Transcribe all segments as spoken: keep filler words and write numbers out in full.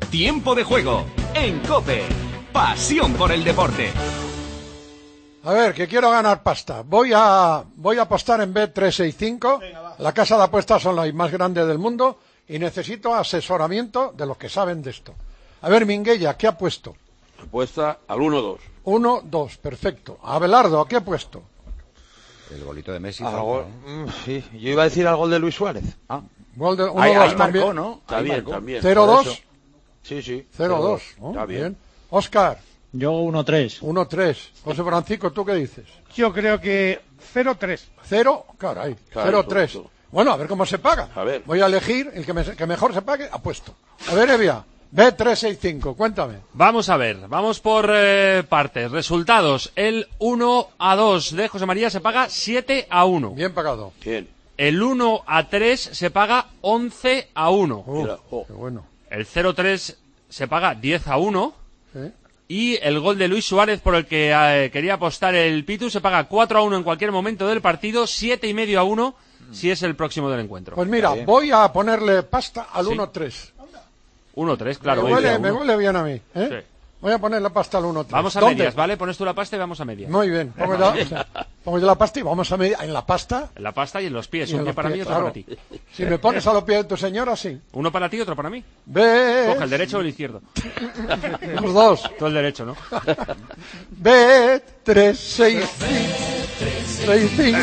Tiempo de juego en COPE. Pasión por el deporte. A ver, que quiero ganar pasta. Voy a voy a apostar en Bet trescientos sesenta y cinco. La casa de apuestas online más grande del mundo y necesito asesoramiento de los que saben de esto. A ver, Minguella, ¿qué ha puesto? Apuesta al uno dos. uno dos, perfecto. Abelardo, ¿a qué ha puesto? El golito de Messi. Al gol, sí, yo iba a decir al gol de Luis Suárez. Ah, Gol de uno dos ahí, ahí también. marcó, ¿no? Está Ahí bien, marcó. también. cero dos. Sí, sí. cero dos. ¿no? Está bien. Óscar. Yo uno tres. uno tres. José Francisco, ¿tú qué dices? Yo creo que cero tres. cero, caray, Claro, cero tú, tres. tú. Bueno, a ver cómo se paga. A ver. Voy a elegir el que, me- que mejor se pague, apuesto. A ver, Evia, Bet trescientos sesenta y cinco, cuéntame. Vamos a ver, vamos por eh, partes. Resultados, el uno a dos de José María se paga siete a uno. Bien pagado. Bien. El uno a tres se paga once a uno. Uh, Mira, oh. qué bueno. El cero tres se paga diez a uno. ¿Sí? Y el gol de Luis Suárez, por el que eh, quería apostar el Pitu, se paga cuatro a uno en cualquier momento del partido, siete y medio a uno si es el próximo del encuentro. Pues mira, voy a ponerle pasta al Sí. uno tres. uno tres, claro. me, hoy huele, día me uno. huele bien a mí. ¿eh? Sí. Voy a ponerle pasta al uno tres. Vamos a ¿Dónde? medias, ¿vale? Pones tú la pasta y vamos a medias. Muy bien. Pongo yo, o sea, pongo yo la pasta y vamos a medias. En la pasta. En la pasta y en los pies, y en un pie los para pies, mí y otro claro. para ti. Si me pones a los pies de tu señora, sí. Uno para ti y otro para mí. Bet. Coge el derecho o el izquierdo. Los dos. Tú el derecho, ¿no? Bet trescientos sesenta y cinco.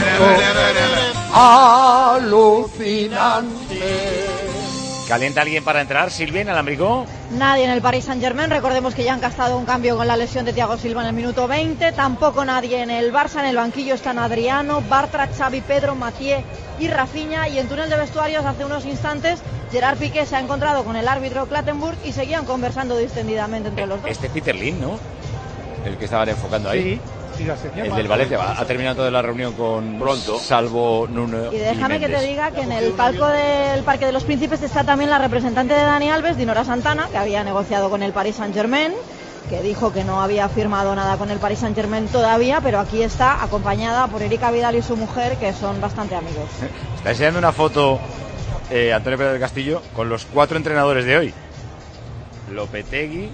Alucinante. ¿Calienta alguien para entrar? ¿Silvia en Alambricó? Nadie en el Paris Saint-Germain, recordemos que ya han gastado un cambio con la lesión de Thiago Silva en el minuto veinte, tampoco nadie en el Barça, en el banquillo están Adriano, Bartra, Xavi, Pedro, Mathieu y Rafinha, y en túnel de vestuarios hace unos instantes Gerard Piqué se ha encontrado con el árbitro Clattenburg y seguían conversando distendidamente entre los dos. Este Peter Lim, ¿no? El que estaban enfocando ahí. Sí. Y la señal El más- del Valencia. Va, ha terminado toda la reunión con Pronto. Salvo Nuno Y déjame que te Méndez. diga que en el palco del Parque de los Príncipes está también la representante de Dani Alves, Dinora Santana, que había negociado con el Paris Saint-Germain, que dijo que no había firmado nada con el Paris Saint-Germain todavía, pero aquí está acompañada por Erika Vidal y su mujer, que son bastante amigos. Está enseñando una foto eh, Antonio Pérez del Castillo con los cuatro entrenadores de hoy. Lopetegui,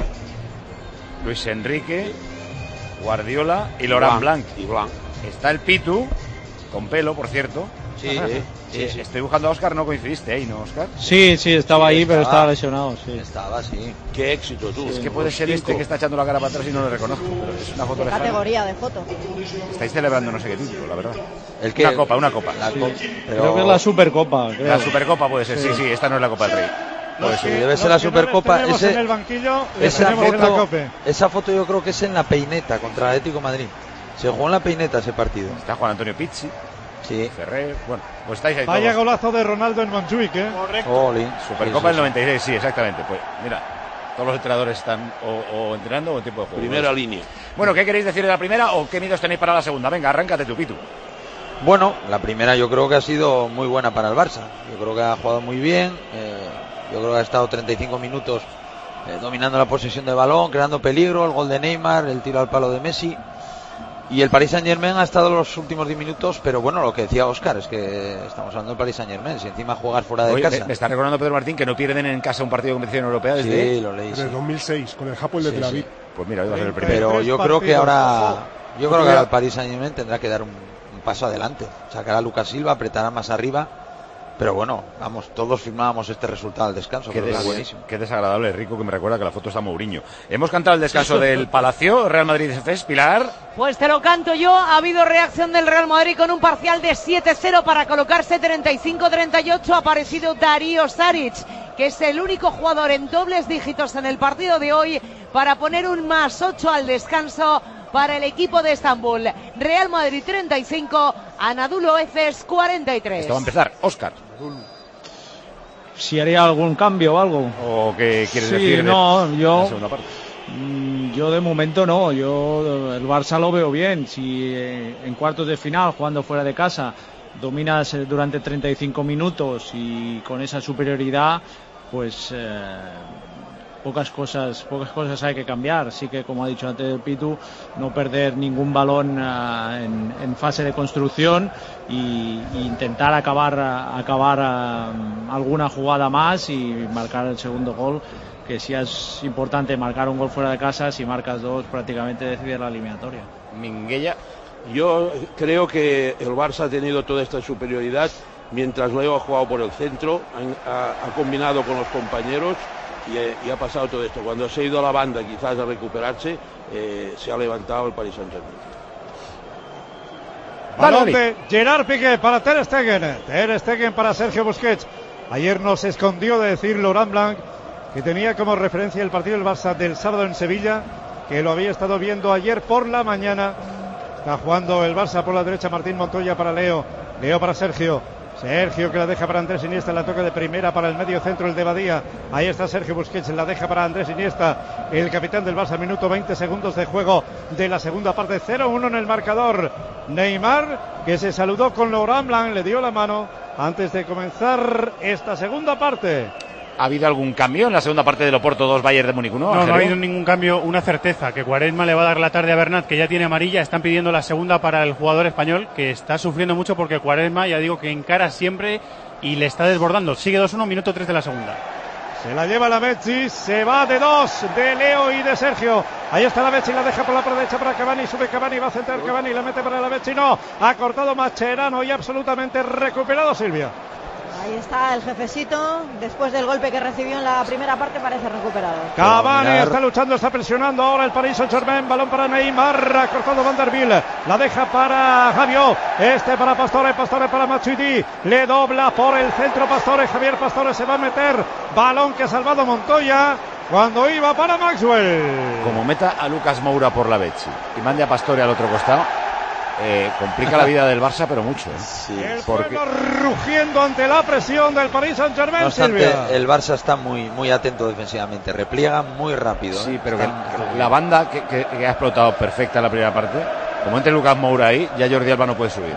Luis Enrique, Guardiola y Laurent Blanc. Y Blanc. Está el Pitu, con pelo, por cierto. Sí, sí, sí, Eh, sí. Estoy buscando a Óscar, no coincidiste ahí, ¿no, Óscar? Sí, sí, estaba Sí, ahí, pero estaba. estaba lesionado, sí. Estaba, sí. Qué éxito tú. Es que puede ser este que está echando la cara para atrás y no lo reconozco, pero es una foto lejana. Categoría de foto. Estáis celebrando no sé qué título, la verdad. El que, Una copa, una copa. La co- pero- Creo que es la Supercopa, creo. La Supercopa puede ser, sí, sí, esta no es la Copa del Rey. Puede Los ser. que- debe ser los la que no les Supercopa, tenemos ese- en el banquillo, les esa tenemos en la foto, Cope. esa foto yo creo que es en la Peineta contra el Atlético de Madrid. Se jugó en la Peineta ese partido. Está Juan Antonio Pizzi, Sí. Ferrer, bueno, pues estáis ahí Vaya todos. golazo de Ronaldo en Montjuic, ¿eh? Jolín. Supercopa Sí, del sí, noventa y seis, sí, exactamente. Pues mira, todos los entrenadores están o, o entrenando o en tiempo de juego. Primera línea. Bueno, ¿qué queréis decir de la primera o qué miedos tenéis para la segunda? Venga, arráncate tu Pitu. sí. Bueno, la primera yo creo que ha sido muy buena para el Barça. Yo creo que ha jugado muy bien. eh, yo creo que ha estado treinta y cinco minutos eh, dominando la posesión de balón, creando peligro, el gol de Neymar, el tiro al palo de Messi. Y el Paris Saint-Germain ha estado los últimos diez minutos, pero bueno, lo que decía Óscar es que estamos hablando del Paris Saint-Germain. Si encima juegas fuera de Oye, casa. me, me está recordando Pedro Martín que no pierden en casa un partido de competición europea desde... Sí, lo leí. sí. Desde dos mil seis, con el Hapoel de Sí, Tel Aviv. sí. Pues mira, hoy va a ser el primero. Pero Tres yo creo que partidos. ahora, yo creo que Mira. ahora el Paris Saint-Germain tendrá que dar un, un paso adelante. Sacará a Lucas Silva, apretará más arriba. Pero bueno, vamos, todos firmábamos este resultado al descanso. Qué, Creo que des- es buenísimo. qué desagradable, Rico, que me recuerda que la foto está Mourinho. Hemos cantado el descanso del Palacio, Real Madrid F S, Pilar. Pues te lo canto yo, ha habido reacción del Real Madrid con un parcial de siete cero para colocarse treinta y cinco treinta y ocho. Ha aparecido Darío Saric, que es el único jugador en dobles dígitos en el partido de hoy para poner un más ocho al descanso para el equipo de Estambul. Real Madrid treinta y cinco, Anadolu Efes cuarenta y tres. Esto va a empezar. Óscar, Si haría algún cambio o algo. ¿o qué quieres Sí, decir de no, la yo, segunda parte? mm, yo de momento no. Yo el Barça lo veo bien. Si eh, en cuartos de final, jugando fuera de casa, dominas eh, durante treinta y cinco minutos y con esa superioridad, pues eh, pocas cosas pocas cosas hay que cambiar. Sí que, como ha dicho antes el Pitu, no perder ningún balón uh, en, en fase de construcción y, y intentar acabar acabar uh, alguna jugada más y marcar el segundo gol, que sí es importante marcar un gol fuera de casa. Si marcas dos, prácticamente decides la eliminatoria. Minguella. Yo creo que el Barça ha tenido toda esta superioridad mientras Leo ha jugado por el centro, ha, ha combinado con los compañeros y, y ha pasado todo esto. Cuando se ha ido a la banda quizás a recuperarse, eh, se ha levantado el Paris Saint-Germain. Balón de Gerard Piqué para Ter Stegen. Ter Stegen para Sergio Busquets. Ayer nos escondió de decir Laurent Blanc que tenía como referencia el partido del Barça del sábado en Sevilla, que lo había estado viendo ayer por la mañana. Está jugando el Barça por la derecha, Martín Montoya para Leo, Leo para Sergio, Sergio que la deja para Andrés Iniesta, la toca de primera para el medio centro, el de Badía. Ahí está Sergio Busquets, la deja para Andrés Iniesta, el capitán del Barça. Minuto veinte segundos de juego de la segunda parte, cero uno en el marcador. Neymar, que se saludó con Laurent Blanc, le dio la mano antes de comenzar esta segunda parte. ¿Ha habido algún cambio en la segunda parte del Oporto dos Bayern de Múnich uno? No, no ha habido ningún cambio, una certeza, que Quaresma le va a dar la tarde a Bernat, que ya tiene amarilla. Están pidiendo la segunda para el jugador español, que está sufriendo mucho porque Quaresma, ya digo, que encara siempre y le está desbordando. Sigue dos uno, minuto tres de la segunda. Se la lleva la Messi, se va de dos, de Leo y de Sergio. Ahí está la Messi, la deja por la derecha para Cavani, sube Cavani, va a centrar Cavani, la mete para la Messi, no, ha cortado Mascherano y absolutamente recuperado Silvia. Ahí está el jefecito, después del golpe que recibió en la primera parte, parece recuperado. Cavani está luchando, está presionando ahora el Paris Saint-Germain, balón para Neymar, ha cortado Van der Wiel, la deja para Javier, este para Pastore, Pastore para Matuidi, le dobla por el centro Pastore, Javier Pastore se va a meter, balón que ha salvado Montoya cuando iba para Maxwell. Como meta a Lucas Moura por la Becci y mande a Pastore al otro costado, Eh, complica la vida del Barça, pero mucho. ¿eh? Sí. El porque... pueblo rugiendo ante la presión del Paris Saint-Germain. No obstante, Silvia. el Barça está muy muy atento defensivamente, repliega muy rápido. Sí, ¿eh? pero que, está... la banda que, que, que ha explotado perfecta en la primera parte, como entre Lucas Moura ahí, ya Jordi Alba no puede subir.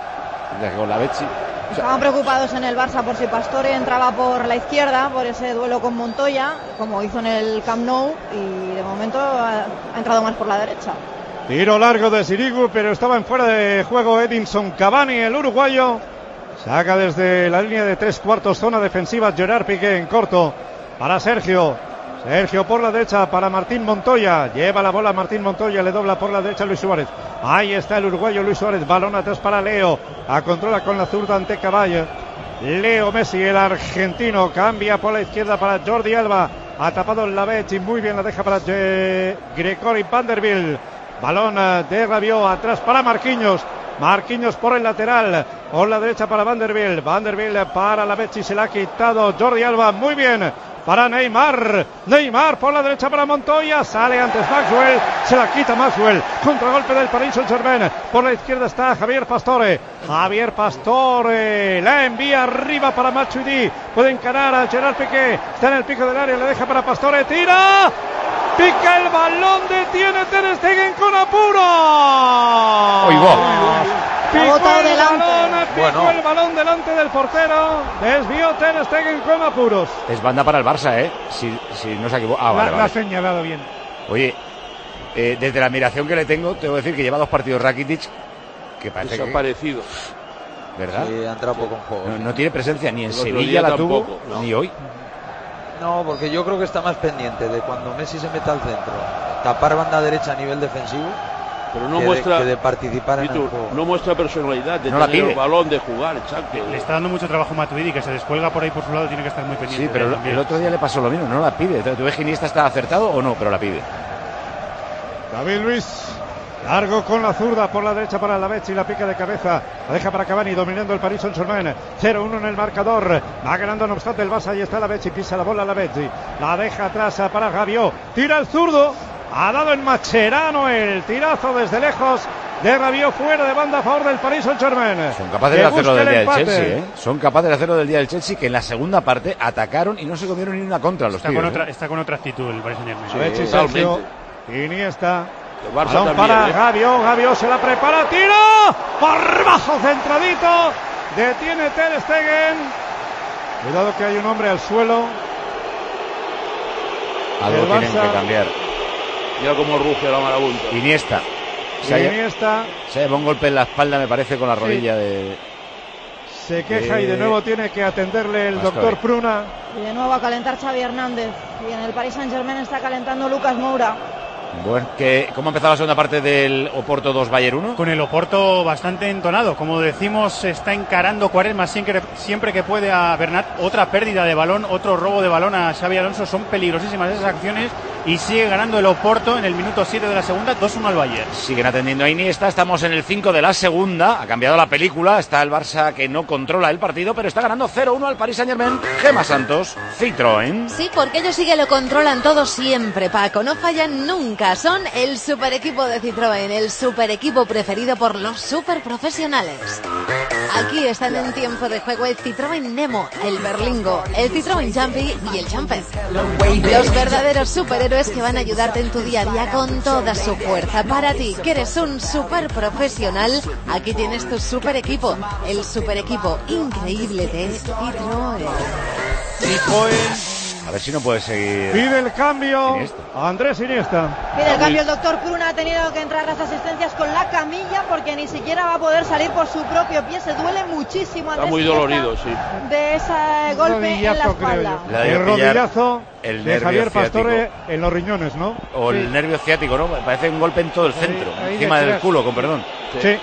Con la Becci, o sea... Estaban preocupados en el Barça por si Pastore entraba por la izquierda, por ese duelo con Montoya, como hizo en el Camp Nou, y de momento ha, ha entrado más por la derecha. Tiro largo de Sirigu, pero estaba en fuera de juego Edinson Cavani, el uruguayo. Saca desde la línea de tres cuartos, zona defensiva, Gerard Piqué en corto para Sergio. Sergio por la derecha para Martín Montoya. Lleva la bola Martín Montoya, le dobla por la derecha Luis Suárez. Ahí está el uruguayo Luis Suárez, balón atrás para Leo. A controla con la zurda ante Caballo. Leo Messi, el argentino, cambia por la izquierda para Jordi Alba. Ha tapado la Becci, muy bien la deja para Gregori Vanderbilt. Balón de Rabiot, atrás para Marquinhos. Marquinhos por el lateral, por la derecha para Vanderbilt. Vanderbilt para la Becci, se la ha quitado Jordi Alba, muy bien. Para Neymar, Neymar por la derecha para Montoya, sale antes Maxwell, se la quita Maxwell, contragolpe del Paris Saint-Germain, por la izquierda está Javier Pastore, Javier Pastore, la envía arriba para Matuidi, puede encarar a Gerard Piqué, está en el pico del área, le deja para Pastore, tira, pica el balón, detiene Ter Stegen con apuro. Picó el balón, picó bueno. el balón delante del portero, desvió Ter Stegen con apuros. Es banda para el Barça, ¿eh? Si, si no se equivoca. Ah, vale, la, vale. la ha señalado bien. Oye, eh, desde la admiración que le tengo, tengo que decir que lleva dos partidos Rakitic que parece desaparecido. Que... ¿Verdad? Sí, ha entrado poco en juego. No, no tiene presencia ni en Sevilla la tuvo, tampoco, no. ni hoy. No, porque yo creo que está más pendiente de cuando Messi se meta al centro, tapar banda derecha a nivel defensivo, pero no que, muestra, de, que de participar en Pitu, el juego. No muestra personalidad de no tener la pide. el balón, de jugar, exacto. Le está dando mucho trabajo a Matuidi, que se descuelga por ahí por su lado, tiene que estar muy pendiente. Sí, pero el, el otro día le pasó lo mismo, no la pide. ¿Tú ves que Iniesta está acertado o no? Pero la pide. David Luiz, largo con la zurda por la derecha para la Becci, la pica de cabeza, la deja para Cavani, dominando el Paris Saint-Germain, cero uno en el marcador, va ganando no obstante el Barça, ahí está la Becci, pisa la bola la Becci, la deja atrás para Rabiot, tira el zurdo, ha dado en Mascherano el tirazo desde lejos de Rabiot, fuera de banda a favor del Paris Saint-Germain. Son capaces de hacerlo del día del Chelsea, ¿eh? Son capaces de hacerlo del día del Chelsea, que en la segunda parte atacaron y no se comieron ni una contra los está tíos. Con otra, ¿eh? está con otra actitud el Paris Saint-Germain. Sí, Becci, Sergio, Iniesta. Balón también, para ¿eh? Rabiot, Rabiot se la prepara, tira por bajo centradito, detiene Ter Stegen, cuidado que hay un hombre al suelo, Algo el tienen Barça. que cambiar. Mira cómo ruge la marabunta. Iniesta. Se ha, Iniesta se ha llevado un golpe en la espalda, me parece, con la rodilla Sí. de... se queja de- y de nuevo tiene que atenderle el Pastori. doctor Pruna. Y de nuevo a calentar Xavi Hernández. Y en el Paris Saint-Germain está calentando Lucas Moura. Bueno, que, ¿cómo ha empezado la segunda parte del Oporto dos Bayern uno? Con el Oporto bastante entonado. Como decimos, se está encarando Quaresma siempre, siempre que puede a Bernat. Otra pérdida de balón, otro robo de balón a Xabi Alonso. Son peligrosísimas esas acciones. Y sigue ganando el Oporto en el minuto siete de la segunda, dos uno al Bayern. Siguen atendiendo a Iniesta, estamos en el cinco de la segunda, ha cambiado la película, está el Barça que no controla el partido, pero está ganando cero uno al Paris Saint-Germain. Gemma Santos, Citroën. Sí, porque ellos sí que lo controlan todo siempre, Paco, no fallan nunca. Son el super equipo de Citroën, el super equipo preferido por los super profesionales. Aquí están en tiempo de juego el Citroën Nemo, el Berlingo, el Citroën Jumpy y el Jumper. Los verdaderos superhéroes que van a ayudarte en tu día a día con toda su fuerza. Para ti, que eres un super profesional, aquí tienes tu super equipo, el super equipo increíble de Citroën. Citroën A ver si no puede seguir. pide el cambio Iniesta. a Andrés Iniesta. Pide el cambio el doctor Pruna, ha tenido que entrar a las asistencias con la camilla porque ni siquiera va a poder salir por su propio pie. Se duele muchísimo a Está Andrés muy Iniesta dolorido, sí. de ese golpe en la Rodillazo, creo espalda. yo. Le ha debido El pillar rodillazo el de nervio Javier ciático. Pastore en los riñones, ¿no? O Sí. el nervio ciático, ¿no? Parece un golpe en todo el centro, ahí encima del detrás. culo, con perdón. Sí.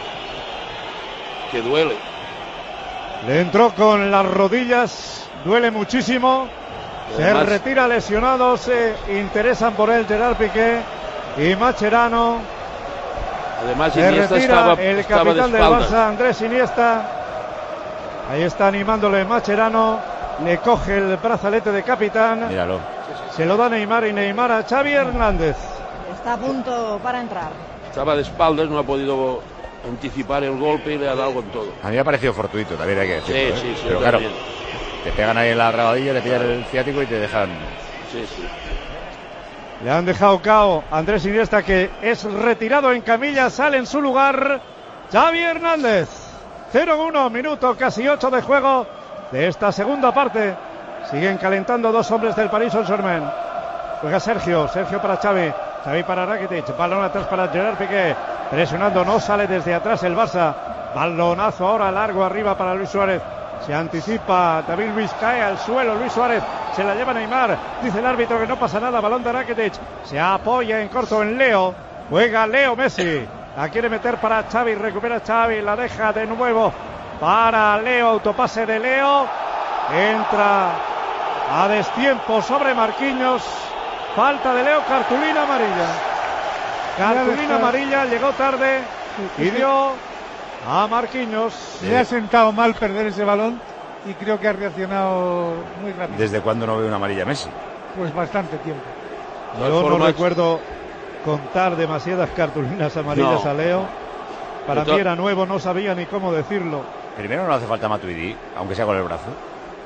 Que duele. Le entró con las rodillas, duele muchísimo. Se Además- retira lesionado, se interesan por él Gerard Piqué y Mascherano. Además, Se Iniesta retira estaba, el estaba de capitán del espaldas. Barça, Andrés Iniesta. Ahí está animándole Mascherano. Le coge el brazalete de capitán. Míralo. Se lo da Neymar y Neymar a Xavi Hernández. Está a punto para entrar. Estaba de espaldas, no ha podido anticipar el golpe y le ha dado con todo. A mí me ha parecido fortuito, también hay que Sí, decirlo. ¿eh? sí, sí. Pero yo claro, también. te pegan ahí en la rabadilla, te pillan el ciático y te dejan. Sí, sí. Le han dejado cao a Andrés Iniesta, que es retirado en camilla. Sale en su lugar Xavi Hernández. cero uno, minuto casi ocho de juego de esta segunda parte. Siguen calentando dos hombres del Paris Saint-Germain. Juega Sergio, Sergio para Xavi, Xavi para Rakitic, balón atrás para Gerard Piqué, presionando, no sale desde atrás el Barça. Balonazo ahora largo arriba para Luis Suárez. Se anticipa David Luiz, cae al suelo Luis Suárez, se la lleva Neymar, dice el árbitro que no pasa nada, balón de Rakitic, se apoya en corto en Leo, juega Leo Messi, la quiere meter para Xavi, recupera Xavi, la deja de nuevo para Leo, autopase de Leo, entra a destiempo sobre Marquinhos, falta de Leo, cartulina amarilla, cartulina amarilla, llegó tarde y dio a Marquinhos. Le ha sentado mal perder ese balón y creo que ha reaccionado muy rápido. ¿Desde cuándo no veo una amarilla Messi? Pues bastante tiempo. Yo no formas- recuerdo contar demasiadas cartulinas amarillas No. a Leo. Para De to- mí era nuevo, no sabía ni cómo decirlo. Primero no hace falta Matuidi, aunque sea con el brazo.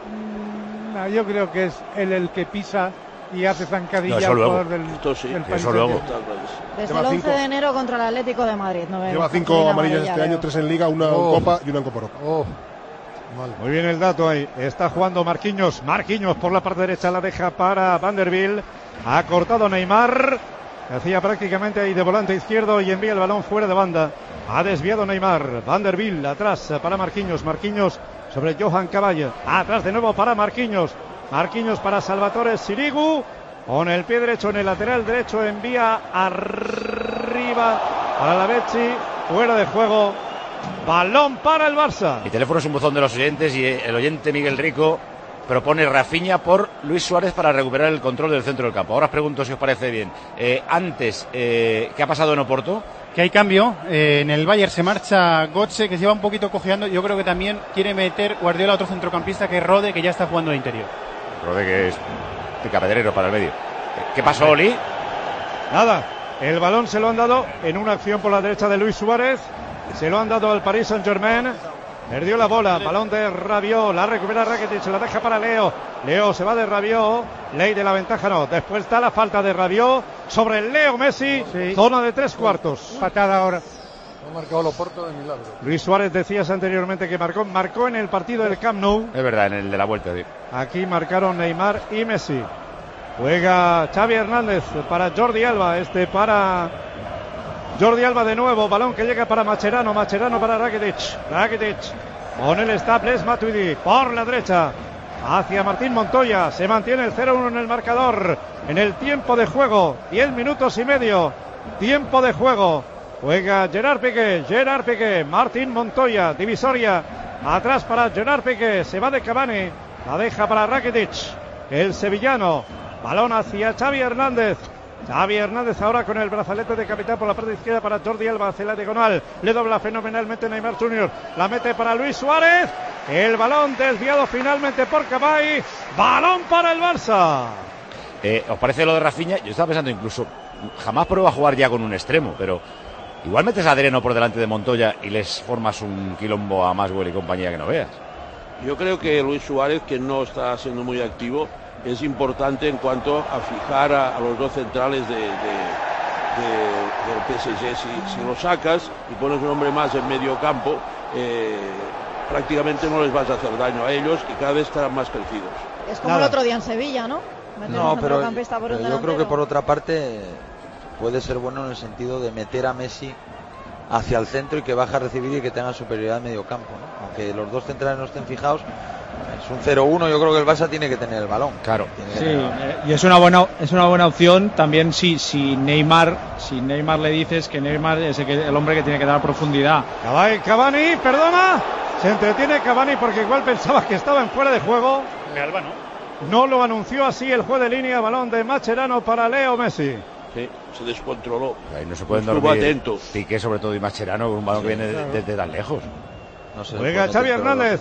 No, yo creo que es él el que pisa y hace zancadilla No, eso al luego. jugador del, Esto sí, del eso Paris luego. Saint-Germain. Desde Lleva el once cinco. de enero contra el Atlético de Madrid. No vemos Lleva cinco cartulina amarillas amarilla, este año, Leo. tres en Liga, una Oh. en Copa y una en Copa Europa. Oh, mal. Muy bien el dato ahí. Está jugando Marquinhos. Marquinhos por la parte derecha la deja para Vanderbilt. Ha cortado Neymar. Que hacía prácticamente ahí de volante izquierdo y envía el balón fuera de banda. Ha desviado Neymar. Vanderbilt atrás para Marquinhos. Marquinhos sobre Johan Caballo. Atrás de nuevo para Marquinhos. Marquinhos para Salvatore Sirigu. Con el pie derecho en el lateral derecho envía arriba para la Becci. Fuera de juego. Balón para el Barça. Mi teléfono es un buzón de los oyentes y el oyente Miguel Rico propone Rafinha por Luis Suárez para recuperar el control del centro del campo. Ahora os pregunto si os parece bien. Eh, antes, eh, ¿qué ha pasado en Oporto? Que hay cambio, eh, en el Bayern se marcha Götze, que se lleva un poquito cojeando. Yo creo que también quiere meter Guardiola a otro centrocampista, que es Rode, que ya está jugando de interior. Rode, que es picapedrero para el medio. ¿Qué pasó, Oli? Nada, el balón se lo han dado en una acción por la derecha de Luis Suárez. Se lo han dado al Paris Saint-Germain. Perdió la bola, balón de Rabiot, la recupera Rakitic, se la deja para Leo. Leo se va de Rabiot, ley de la ventaja no. Después está la falta de Rabiot sobre el Leo Messi, Sí. zona de tres cuartos. Patada ahora. Ha marcado el Oporto de milagro. Luis Suárez, decías anteriormente que marcó, marcó en el partido del Camp Nou. Es verdad, en el de la vuelta, sí. Aquí marcaron Neymar y Messi. Juega Xavi Hernández para Jordi Alba. Este para Jordi Alba de nuevo. Balón que llega para Mascherano. Mascherano para Rakitic. Rakitic. Con el Staples Matuidi por la derecha. Hacia Martín Montoya. Se mantiene el cero uno en el marcador. En el tiempo de juego. diez minutos y medio. Tiempo de juego. Juega Gerard Piqué. Gerard Piqué. Martín Montoya. Divisoria. Atrás para Gerard Piqué. Se va de Cavani. La deja para Rakitic. El sevillano. Balón hacia Xavi Hernández. Xavi Hernández ahora con el brazalete de capitán por la parte izquierda para Jordi Alba hacia la diagonal. Le dobla fenomenalmente Neymar junior La mete para Luis Suárez. El balón desviado finalmente por Cavani. Balón para el Barça. Eh, ¿Os parece lo de Rafinha? Yo estaba pensando incluso, jamás prueba a jugar ya con un extremo, pero igual metes a Adriano por delante de Montoya y les formas un quilombo a Maswell y compañía que no veas. Yo creo que Luis Suárez, que no está siendo muy activo, es importante en cuanto a fijar a, a los dos centrales de, de, de, del P S G. Si, si lo sacas y pones un hombre más en medio campo, eh, prácticamente no les vas a hacer daño a ellos y cada vez estarán más crecidos. Es como Nada. el otro día en Sevilla, ¿no? Meter no, un pero, por pero yo creo que por otra parte puede ser bueno en el sentido de meter a Messi hacia el centro y que baje a recibir y que tenga superioridad en medio campo, ¿no? Aunque los dos centrales no estén fijados, es un cero uno, yo creo que el Barça tiene que tener el balón. Claro. Sí, eh, y es una buena es una buena opción también si si Neymar si Neymar le dices que Neymar es el, que, el hombre que tiene que dar profundidad. Cavani, Cavani, perdona, se entretiene Cavani porque igual pensaba que estaba en fuera de juego. De Alba, ¿no? No lo anunció así el juez de línea. Balón de Mascherano para Leo Messi. Sí, se descontroló. Ahí no se pueden Estuvo dormir. atento. Piqué sobre todo y Mascherano con un balón sí, que viene claro. desde de tan lejos. No se Juega Xavi Hernández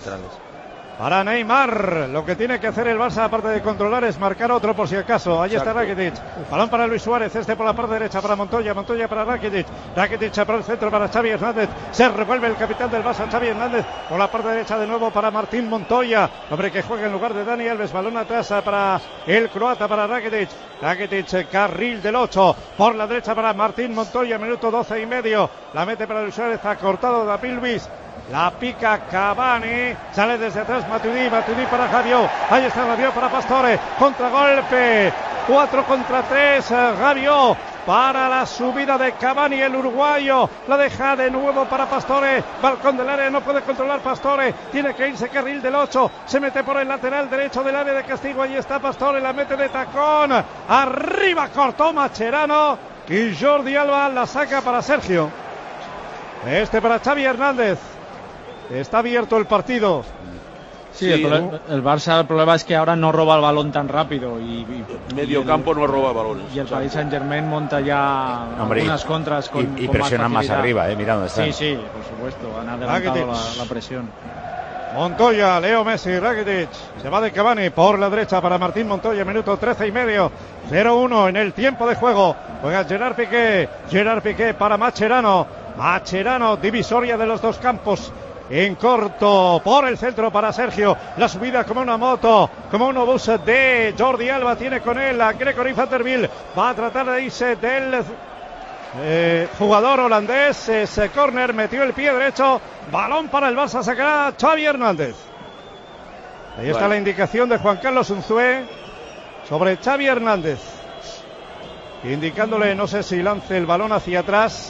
para Neymar. Lo que tiene que hacer el Barça, aparte de controlar, es marcar otro por si acaso. Ahí Exacto. está Rakitic. Balón para Luis Suárez. Este por la parte derecha para Montoya. Montoya para Rakitic. Rakitic para el centro para Xavi Hernández. Se revuelve el capitán del Barça, Xavi Hernández. Por la parte derecha de nuevo para Martín Montoya. Hombre que juega en lugar de Dani Alves. Balón atrás para el croata, para Rakitic. Rakitic, carril del ocho. Por la derecha para Martín Montoya. Minuto doce y medio. La mete para Luis Suárez. Ha cortado David Luiz. La pica Cavani, sale desde atrás Matuidi, Matuidi para Rabiot, ahí está Rabiot para Pastore, contragolpe, cuatro contra tres, Rabiot para la subida de Cavani, el uruguayo, la deja de nuevo para Pastore, balcón del área, no puede controlar Pastore, tiene que irse carril del ocho, se mete por el lateral derecho del área de castigo, ahí está Pastore, la mete de tacón, arriba cortó Mascherano y Jordi Alba la saca para Sergio. Este para Xavi Hernández. Está abierto el partido. Sí, sí, el, el Barça, el problema es que ahora no roba el balón tan rápido y, y medio y el, campo no roba balones. Y el Paris Saint-Germain monta ya Hombre, algunas contras con y, y con presionan más, más arriba, eh, mira dónde están. Sí, sí, por supuesto, han adelantado la, la presión. Montoya, Leo Messi, Rakitic, se va de Cavani por la derecha para Martín Montoya, minuto trece y medio, cero uno en el tiempo de juego. Juega Gerard Piqué, Gerard Piqué para Mascherano, Mascherano, divisoria de los dos campos. En corto, por el centro para Sergio, la subida como una moto, como un obús de Jordi Alba, tiene con él a Gregory Vanderbilt, va a tratar de irse del eh, jugador holandés, ese córner, metió el pie derecho, balón para el Barça, sacará Xavi Hernández. Ahí está bueno. La indicación de Juan Carlos Unzué sobre Xavi Hernández, indicándole, no sé si lance el balón hacia atrás.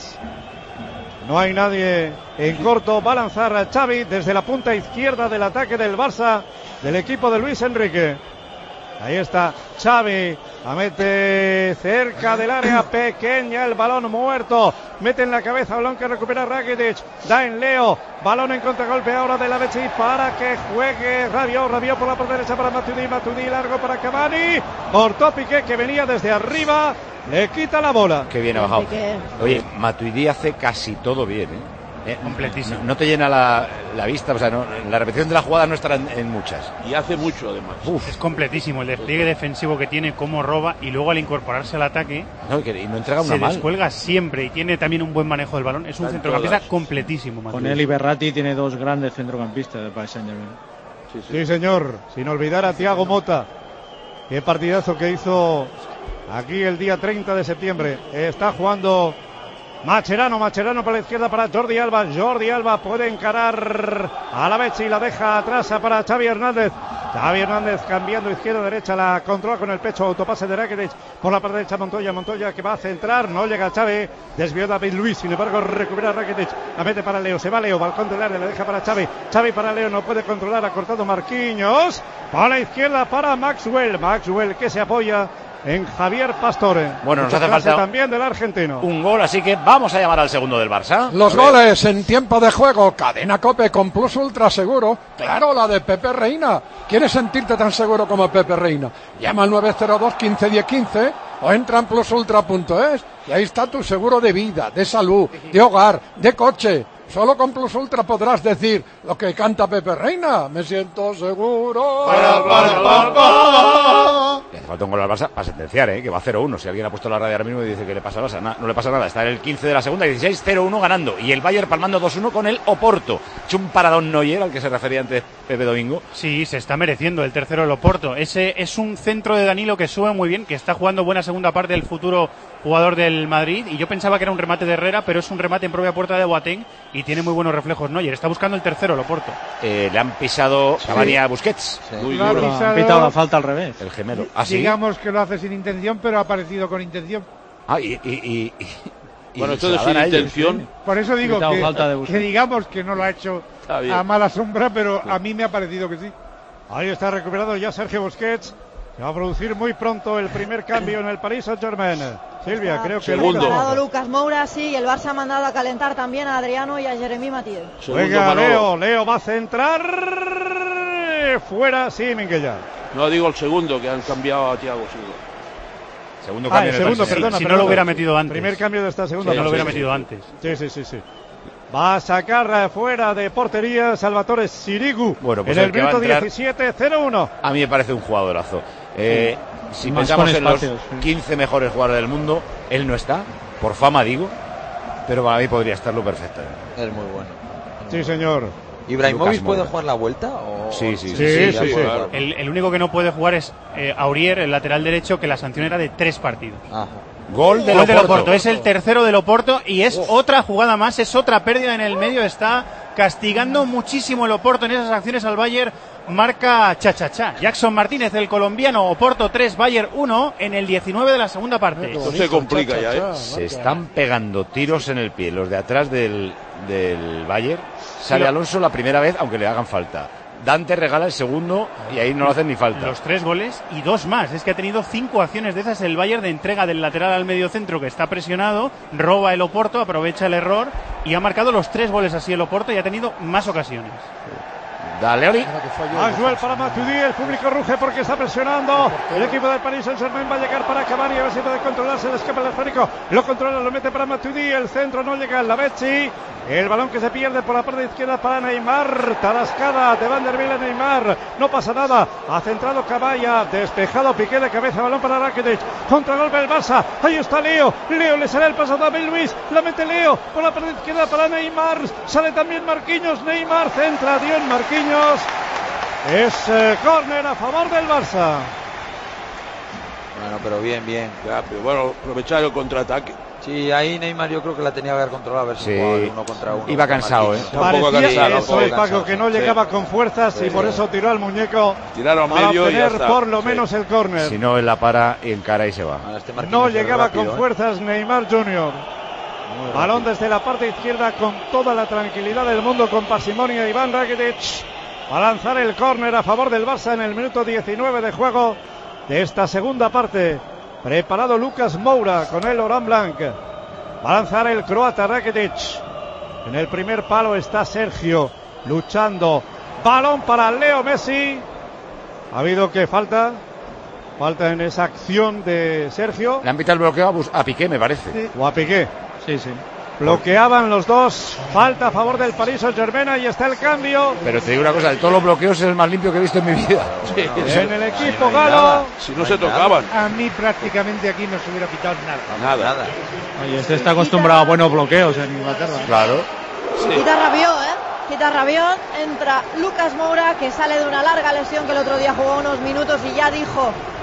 No hay nadie en corto. Va a lanzar a Xavi desde la punta izquierda del ataque del Barça, del equipo de Luis Enrique. Ahí está Xavi. La mete cerca del área pequeña. El balón muerto. Mete en la cabeza. Balón que recupera Rakitic. Da en Leo. Balón en contragolpe ahora de la Bechi para que juegue Rabiot. Rabiot por la parte derecha para Matuidi. Matuidi largo para Cavani. Cortó Piqué que venía desde arriba. Le quita la bola. Qué bien ha bajado. Oye, Matuidi hace casi todo bien, ¿eh? Eh, completísimo. No, no te llena la, la vista, o sea, no, la repetición de la jugada no estará en, en muchas. Y hace mucho, además. Uf. Es completísimo el despliegue defensivo que tiene, cómo roba y luego al incorporarse al ataque. No, que, y no entrega una se mal. Se descuelga siempre y tiene también un buen manejo del balón. Es un centrocampista completísimo. Matuidi. Con él y Berratti tiene dos grandes centrocampistas del Paris Saint-Germain. Sí, sí. Sí, señor. Sin olvidar a Thiago Motta. Qué partidazo que hizo aquí el día treinta de septiembre. Está jugando Mascherano, Mascherano por la izquierda para Jordi Alba. Jordi Alba puede encarar a la vez y la deja atrás para Xavi Hernández. Xavi Hernández cambiando izquierda-derecha, la controla con el pecho, autopase de Rakitic por la parte derecha, Montoya, Montoya que va a centrar, no llega Xavi, desvió David Luiz, sin embargo recupera Rakitic, la mete para Leo, se va Leo, balcón del área, la deja para Xavi, Xavi para Leo, no puede controlar, ha cortado Marquinhos, a la izquierda para Maxwell, Maxwell que se apoya en Javier Pastore. Bueno, nos hace clase falta también del argentino. un gol, así que vamos a llamar al segundo del Barça. Los goles en tiempo de juego, Cadena COPE con Plus Ultra seguro. Claro, la de Pepe Reina. ¿Quieres sentirte tan seguro como Pepe Reina? Llama al nueve cero dos, quince, diez, quince o entra en plus ultra punto es y ahí está tu seguro de vida, de salud, de hogar, de coche. Solo con Plus Ultra podrás decir lo que canta Pepe Reina. Me siento seguro. Para, para, para, para. Le hace falta un gol al Barça para sentenciar, ¿eh? Que va cero uno. Si alguien ha puesto la radio ahora mismo y dice que le pasa al Barça, no, no le pasa nada. Está en el quince de la segunda, dieciséis cero uno ganando. Y el Bayern palmando dos uno con el Oporto. Hecho un paradón Neuer, al que se refería antes Pepe Domingo. Sí, se está mereciendo el tercero del Oporto. Ese es un centro de Danilo que sube muy bien, que está jugando buena segunda parte del futuro jugador del Madrid. Y yo pensaba que era un remate de Herrera, pero es un remate en propia puerta de Boateng y tiene muy buenos reflejos Neuer. Está buscando el tercero el Oporto. Eh, le han pisado Sí. Cavani a Busquets. Sí. Muy Lo ha duro. pisado- Han pitado la falta al revés. El gemelo. ¿Ah, sí? Digamos que lo hace sin intención, pero ha aparecido con intención. Ah, y, y, y, y- y Bueno, esto se de la sin dan a ellos. intención. Por eso digo Pitado que, falta de que Busquets. digamos que no lo ha hecho Está bien. a mala sombra, pero a mí me ha parecido que sí. Ahí está recuperado ya Sergio Busquets. Se va a producir muy pronto el primer cambio en el Paris Saint-Germain. Silvia, creo que Segundo. Preparado Lucas Moura, sí, y el Barça ha mandado a calentar también a Adriano y a Jeremy Mathieu. Juega Leo, Leo va a centrar. Fuera, sí, Minguella. No digo el segundo, que han cambiado a Thiago Silva. Segundo Ah, cambio el en el segundo, Barça. perdona. Si no perdona. lo hubiera metido antes. Primer cambio de esta segunda. Si no lo parte. hubiera Sí, metido sí. antes. Sí, sí, sí, sí. Va a sacar eh, fuera de portería Salvatore Sirigu. Bueno, pues en el el que va a minuto entrar- diecisiete cero uno. A mí me parece un jugadorazo. Eh, si Más pensamos con en los espacios, sí. quince mejores jugadores del mundo, él no está, por fama digo, pero para mí podría estarlo perfectamente. Es muy bueno. Sí, señor. ¿Ibrahimovic Lucas puede Moura. jugar la vuelta? O... Sí, sí, Sí, sí. sí, sí. claro. El, el único que no puede jugar es eh, Aurier, el lateral derecho, que la sanción era de tres partidos. Ajá. Gol del Gol del Oporto. Oporto, es el tercero del Oporto y es otra jugada más, es otra pérdida en el medio, está castigando muchísimo el Oporto en esas acciones al Bayern, marca cha-cha-cha. Jackson Martínez, el colombiano, Oporto tres, Bayern uno, en el diecinueve de la segunda parte. Esto se complica ya, ¿eh? Se están pegando tiros en el pie los de atrás del, del Bayern. Sale lo- Alonso la primera vez, aunque le hagan falta. Dante regala el segundo y ahí no lo hacen ni falta. Los tres goles y dos más. Es que ha tenido cinco acciones de esas el Bayern de entrega del lateral al medio centro que está presionado, roba el Oporto, aprovecha el error y ha marcado los tres goles así el Oporto y ha tenido más ocasiones. Dale, Oli. Maxwell para Matuidi, el público ruge porque está presionando. El equipo del Paris Saint-Germain va a llegar para Cavani, a ver si puede controlarse, le escapa el esférico. Lo controla, lo mete para Matuidi, el centro no llega, la Becci. El balón que se pierde por la parte izquierda para Neymar. Tarascada de Van der Ville, Neymar. No pasa nada. Ha centrado Caballa, despejado Piqué de cabeza, balón para Rakitic. Contragolpe del Barça. Ahí está Leo. Leo le sale el paso a David Luiz. La mete Leo por la parte izquierda para Neymar. Sale también Marquinhos. Neymar centra. Dion Marquinhos. Es eh, córner a favor del Barça. Bueno, pero bien, bien. Ya, pero bueno, aprovechar el contraataque. Sí, ahí Neymar yo creo que la tenía que haber controlado, a ver si Sí. jugaba de uno contra uno. Iba cansado, Marquinhos. ¿eh? Tampoco Parecía cansado, eso, tampoco Paco, cansado. que no Sí. llegaba con fuerzas y Sí. por eso tiró al muñeco Tiraron para medio y ya obtener está. por lo Sí. menos el córner. Si no, él la para y encara y se va. Ahora este Marquinhos No es llegaba rápido, con ¿eh? fuerzas Neymar junior Muy Balón rápido. desde la parte izquierda con toda la tranquilidad del mundo, con parsimonia Iván Rakitic. Va a lanzar el córner a favor del Barça en el minuto diecinueve de juego de esta segunda parte. Preparado Lucas Moura con el Laurent Blanc. Va a lanzar el croata Rakitic. En el primer palo está Sergio luchando. Balón para Leo Messi. Ha habido que falta. Falta en esa acción de Sergio. Le han pitado el bloqueo a, Bus- a Piqué, me parece. O a Piqué. Sí, sí. Bloqueaban los dos. Falta a favor del Paris Saint-Germain. Ahí está el cambio. Pero te digo una cosa, de todos los bloqueos es el más limpio que he visto en mi vida. En el equipo galo. Si no se tocaban. A mí prácticamente aquí no se hubiera pitado nada. Nada. Nada. Oye, este está acostumbrado a buenos bloqueos en Inglaterra. Claro. Quita Rabiot, ¿eh? Quita Rabiot, entra Lucas Moura, que sale de una larga lesión que el otro día jugó unos minutos y ya dijo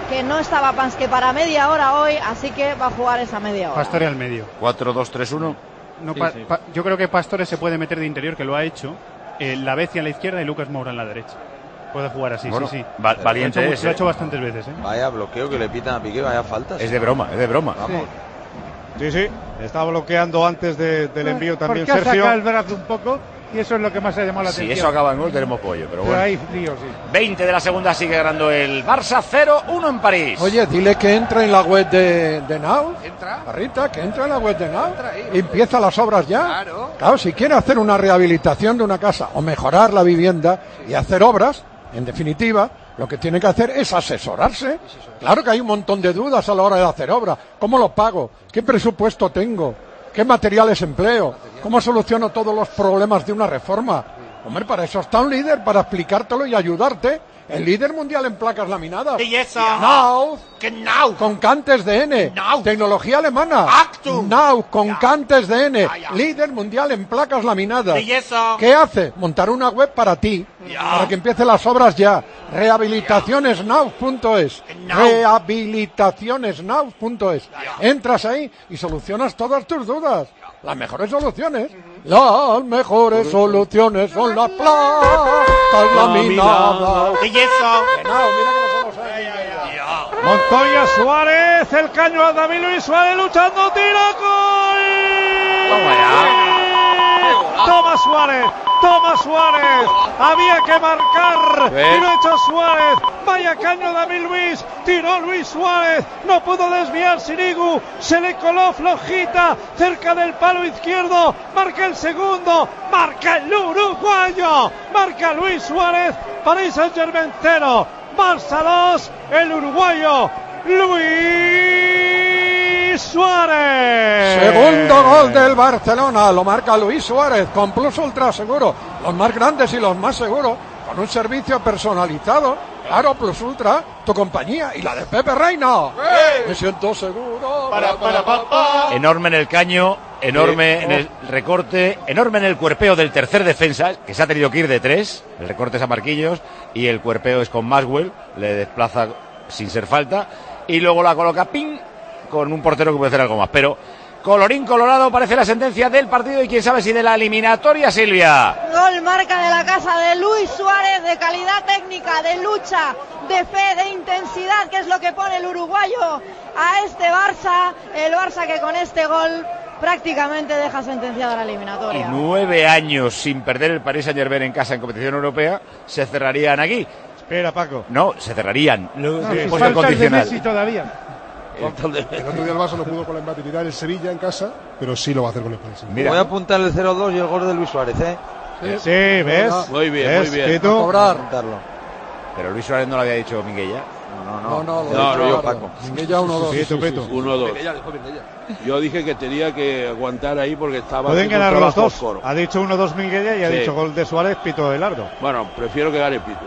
que no estaba más que para media hora hoy, así que va a jugar esa media hora. Pastore al medio. cuatro dos tres uno. No, Sí, pa, sí. pa, yo creo que Pastore se puede meter de interior, que lo ha hecho. Eh, la Becia a la izquierda y Lucas Moura en la derecha. Puede jugar así, Bueno, sí, sí. va- valiente lo ha hecho, es, lo ha eh. hecho bastantes veces, ¿eh? Vaya bloqueo que le pitan a Piqué, vaya falta. Es de broma, es de broma. Vamos. Sí, sí, está bloqueando antes de, del envío también Porque ha Sergio. sacado el brazo un poco y eso es lo que más ha llamado la Si atención. eso acaba en gol, tenemos pollo, pero Pero bueno. hay lío, sí. veinte de la segunda sigue ganando el Barça, cero uno en París. Oye, dile que entre en la web de, de Now. Entra. Barrita, que entre en la web de Now. Entra ahí. Y empieza las obras ya. Claro. Claro, si quiere hacer una rehabilitación de una casa o mejorar la vivienda y hacer obras, en definitiva, lo que tiene que hacer es asesorarse. Claro que hay un montón de dudas a la hora de hacer obra. ¿Cómo lo pago? ¿Qué presupuesto tengo? ¿Qué materiales empleo? ¿Cómo soluciono todos los problemas de una reforma? Hombre, para eso está un líder, para explicártelo y ayudarte. El líder mundial en placas laminadas. Y eso. Now. Que now. Con Cantes de N. Now. Tecnología alemana. Actum. Now, con Ya. Cantes de N. Ya, ya. Líder mundial en placas laminadas. Y eso. ¿Qué hace? Montar una web para ti. Ya. Para que empiecen las obras ya. Rehabilitacionesnow punto es. Now. Rehabilitacionesnow punto es. Entras ahí y solucionas todas tus dudas. Las mejores soluciones. Las mejores soluciones son las placas laminadas. Y eso. Que no, mira que no somos ahí. Montoya, Suárez, el caño a David Luis Suárez luchando, tira, gol. Toma ya. Toma Suárez, toma Suárez, había que marcar ¿Ves? y lo ha hecho Suárez, vaya caño David Luis, tiró Luis Suárez, no pudo desviar Sirigu, se le coló flojita cerca del palo izquierdo, marca el segundo, marca el uruguayo, marca Luis Suárez, Paris Saint-Germain cero, Barça dos, el uruguayo Luis Suárez. Segundo gol del Barcelona, lo marca Luis Suárez con Plus Ultra Seguro, los más grandes y los más seguros, con un servicio personalizado. Claro, Plus Ultra, tu compañía y la de Pepe Reina. Me siento seguro. Para, para, pa, pa. Enorme en el caño, enorme en el recorte, enorme en el cuerpeo del tercer defensa, que se ha tenido que ir de tres. El recorte es a Marquinhos y el cuerpeo es con Maxwell, le desplaza sin ser falta. Y luego la coloca ping con un portero que puede hacer algo más. Pero colorín colorado parece la sentencia del partido y quién sabe si de la eliminatoria, Silvia. Gol marca de la casa de Luis Suárez, de calidad técnica, de lucha, de fe, de intensidad, que es lo que pone el uruguayo a este Barça. El Barça que con este gol prácticamente deja sentenciada la Y eliminatoria. nueve años sin perder el Paris Saint-Germain en casa en competición europea se cerrarían aquí. Espera, Paco. No, se cerrarían. No, Pues si el falta el de condicional. Messi todavía. El otro día el Barça no pudo con la imbatibilidad del Sevilla en casa, pero sí lo va a hacer con el Paris. Mira. Voy a apuntar el cero dos y el gol de Luis Suárez, ¿eh? Sí, ¿ves? Muy bien, ¿Ves, muy bien. Quito? A cobrar. Apuntarlo. Pero Luis Suárez no lo había dicho Minguella. No, No, no, lo No, dicho no, yo, Eduardo. Minguella uno dos. Pito, Pito. uno dos. Yo dije que tenía que aguantar ahí porque estaba Pueden haciendo un ganar los trabajo dos. oscuro. Ha dicho uno dos Minguella y ha Sí. dicho gol de Suárez, Pito de Lardo. Bueno, prefiero que gane Pito.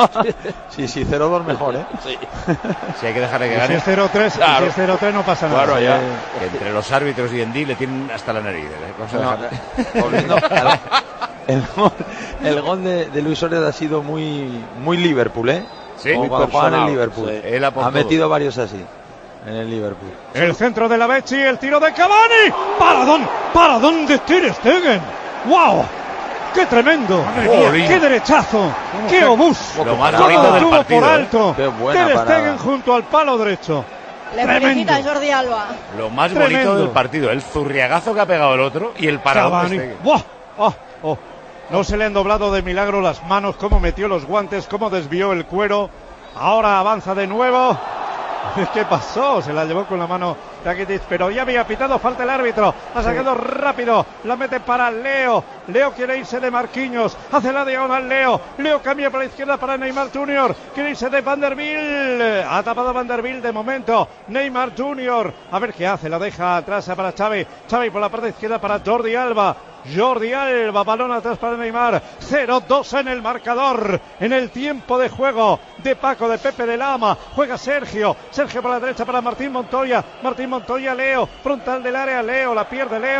Sí, sí, cero dos mejor, ¿eh? Sí. Si hay que dejarle que Y si gane. es cero tres, y Claro. si es cero tres no pasa nada. Claro, ya. Que entre los árbitros y Endí le tienen hasta la nariz. ¿eh? Vamos a No, dejar- volviendo al- el gol, el gol de, de Luis Suárez ha sido muy muy Liverpool, ¿eh? Sí, Como muy cuando juega en el personal, Liverpool. sí. Él ha por Ha todo. metido varios así en el Liverpool. El centro de la Becci, el tiro de Cavani. ¡Paradón! ¡Paradón de Ter Stegen! ¡Wow! ¡Qué tremendo! Jolín. ¡Qué derechazo! ¡Qué obús! Lo más Todo bonito del estuvo partido, por ¿eh? alto. Qué buena Ter parada. Stegen junto al palo derecho. Le Tremendo. felicita Jordi Alba. Lo más Tremendo. bonito del partido, el zurriagazo que ha pegado el otro y el paradón de Cavani. Stegen. ¡Buah! ¡Oh! ¡Oh! No se le han doblado de milagro las manos, cómo metió los guantes, cómo desvió el cuero. Ahora avanza de nuevo. ¿Qué pasó? Se la llevó con la mano Rakitic, pero ya había pitado falta el árbitro. Ha sacado rápido, la mete para Leo. Leo quiere irse de Marquinhos, hace la diagonal Leo. Leo cambia para la izquierda para Neymar Junior. Quiere irse de Vanderbilt. Ha tapado Vanderbilt de momento. Neymar Junior. A ver qué hace, la deja atrás para Xavi. Xavi por la parte izquierda para Jordi Alba. Jordi Alba, balón atrás para Neymar. cero dos en el marcador. En el tiempo de juego de Paco, de Pepe de Lama. Juega Sergio. Sergio por la derecha para Martín Montoya. Martín Montoya, Leo. Frontal del área, Leo. La pierde Leo.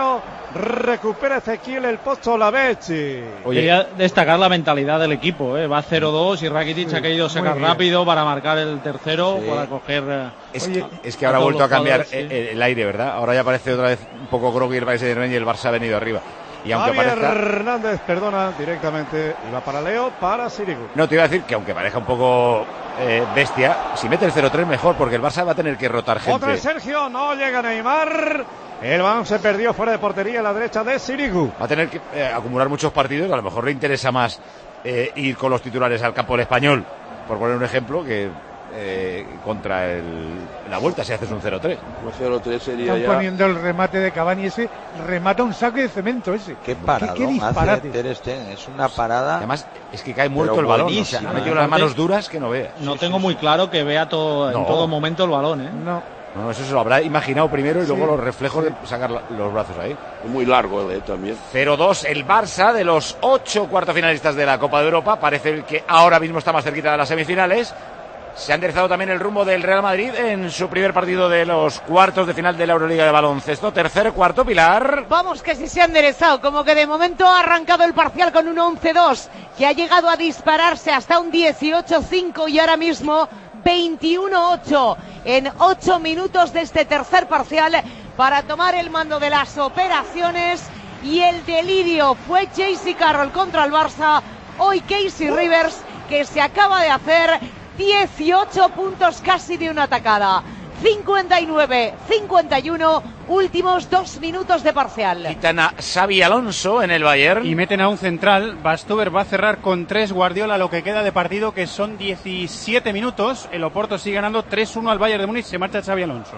Recupera Ezequiel el Pozo Lavechi. Quería destacar la mentalidad del equipo, ¿eh? Va cero dos y Rakitic Sí, ha querido sacar muy bien. rápido para marcar el tercero, Sí. para coger... eh, Es, Oye, es que ahora ha todos vuelto a los cambiar jugadores, el, el aire, ¿verdad? Ahora ya parece otra vez un poco groggy el Paris Saint-Germain y el Barça ha venido arriba. Y aunque Javier parezca... Hernández, perdona, directamente iba para Leo, para Sirigu. No, te iba a decir que aunque parezca un poco eh, bestia, si mete el cero tres mejor, porque el Barça va a tener que rotar gente. Otra es Sergio, no llega Neymar. El balón se perdió fuera de portería a la derecha de Sirigu. Va a tener que eh, acumular muchos partidos, a lo mejor le interesa más eh, ir con los titulares al campo del Español, por poner un ejemplo, que eh, contra el, la vuelta si haces un cero tres. Un cero tres sería Están ya... poniendo el remate de Cavani ese, remata un saco de cemento ese. Qué parada, qué disparate. Ter Stegen, es una parada. Además, es que cae muerto Pero el balón, o buenísima, sea, ha ¿eh? metido las manos duras que no veas. No Sí, tengo sí, muy sí. claro que vea todo, No. en todo momento el balón, ¿eh? No. No, eso se lo habrá imaginado primero y Sí. luego los reflejos de sacar la- los brazos ahí. Muy largo eh, también. cero dos el Barça de los ocho cuartos finalistas de la Copa de Europa. Parece el que ahora mismo está más cerquita de las semifinales. Se ha enderezado también el rumbo del Real Madrid en su primer partido de los cuartos de final de la Euroliga de baloncesto. Tercer, cuarto, Pilar. Vamos, que si se ha enderezado, como que de momento ha arrancado el parcial con un once dos, que ha llegado a dispararse hasta un dieciocho cinco y ahora mismo veintiuno ocho en ocho minutos de este tercer parcial para tomar el mando de las operaciones. Y el delirio fue J C Carroll contra el Barça, hoy Casey Rivers, que se acaba de hacer dieciocho puntos casi de una atacada. cincuenta y nueve cincuenta y uno, últimos dos minutos de parcial. Quitan a Xavi Alonso en el Bayern. Y meten a un central. Bastuber va a cerrar con tres. Guardiola lo que queda de partido, que son diecisiete minutos. El Oporto sigue ganando tres uno al Bayern de Múnich. Se marcha Xavi Alonso.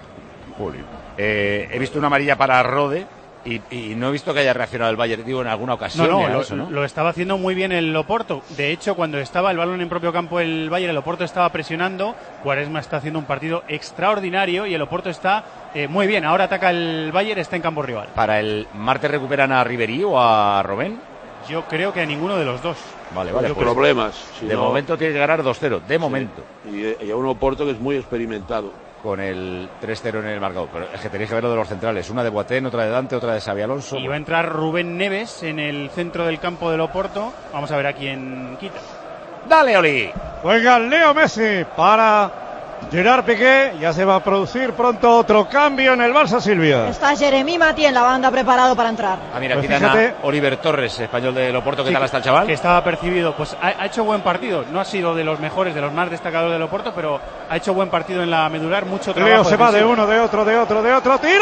Eh, he visto una amarilla para Rode y, y no he visto que haya reaccionado el Bayern, digo, en alguna ocasión. No, no, a lo, eso, ¿no? lo estaba haciendo muy bien el Oporto. De hecho, cuando estaba el balón en propio campo el Bayern, el Oporto estaba presionando. Quaresma está haciendo un partido extraordinario y el Oporto está eh, muy bien. Ahora ataca el Bayern, está en campo rival. Para el martes recuperan a Ribery o a Robben. Yo creo que a ninguno de los dos. Vale, vale. Yo Pues, problemas. Si de no- momento tiene que ganar dos cero, de Sí. momento. Y, y a un Oporto que es muy experimentado. Con el tres cero en el marcador. Pero es que tenéis que ver lo de los centrales. Una de Boateng, otra de Dante, otra de Xavi Alonso. Y va a entrar Rubén Neves en el centro del campo del Oporto. Vamos a ver a quién quita. ¡Dale, Oli! Juega Leo Messi para Gerard Piqué. Ya se va a producir pronto otro cambio en el Barça, Silvia. Está Jeremy Matí en la banda preparado para entrar. Ah, mira, Pues quitan fíjate- a Oliver Torres, español del Oporto. ¿Qué Sí, tal está el chaval? Que estaba percibido, pues ha, ha hecho buen partido. No ha sido de los mejores, de los más destacados del Oporto, pero ha hecho buen partido en la medular. Mucho trabajo. Leo se va de defensivo. uno, de otro, de otro, de otro. ¡Tiro!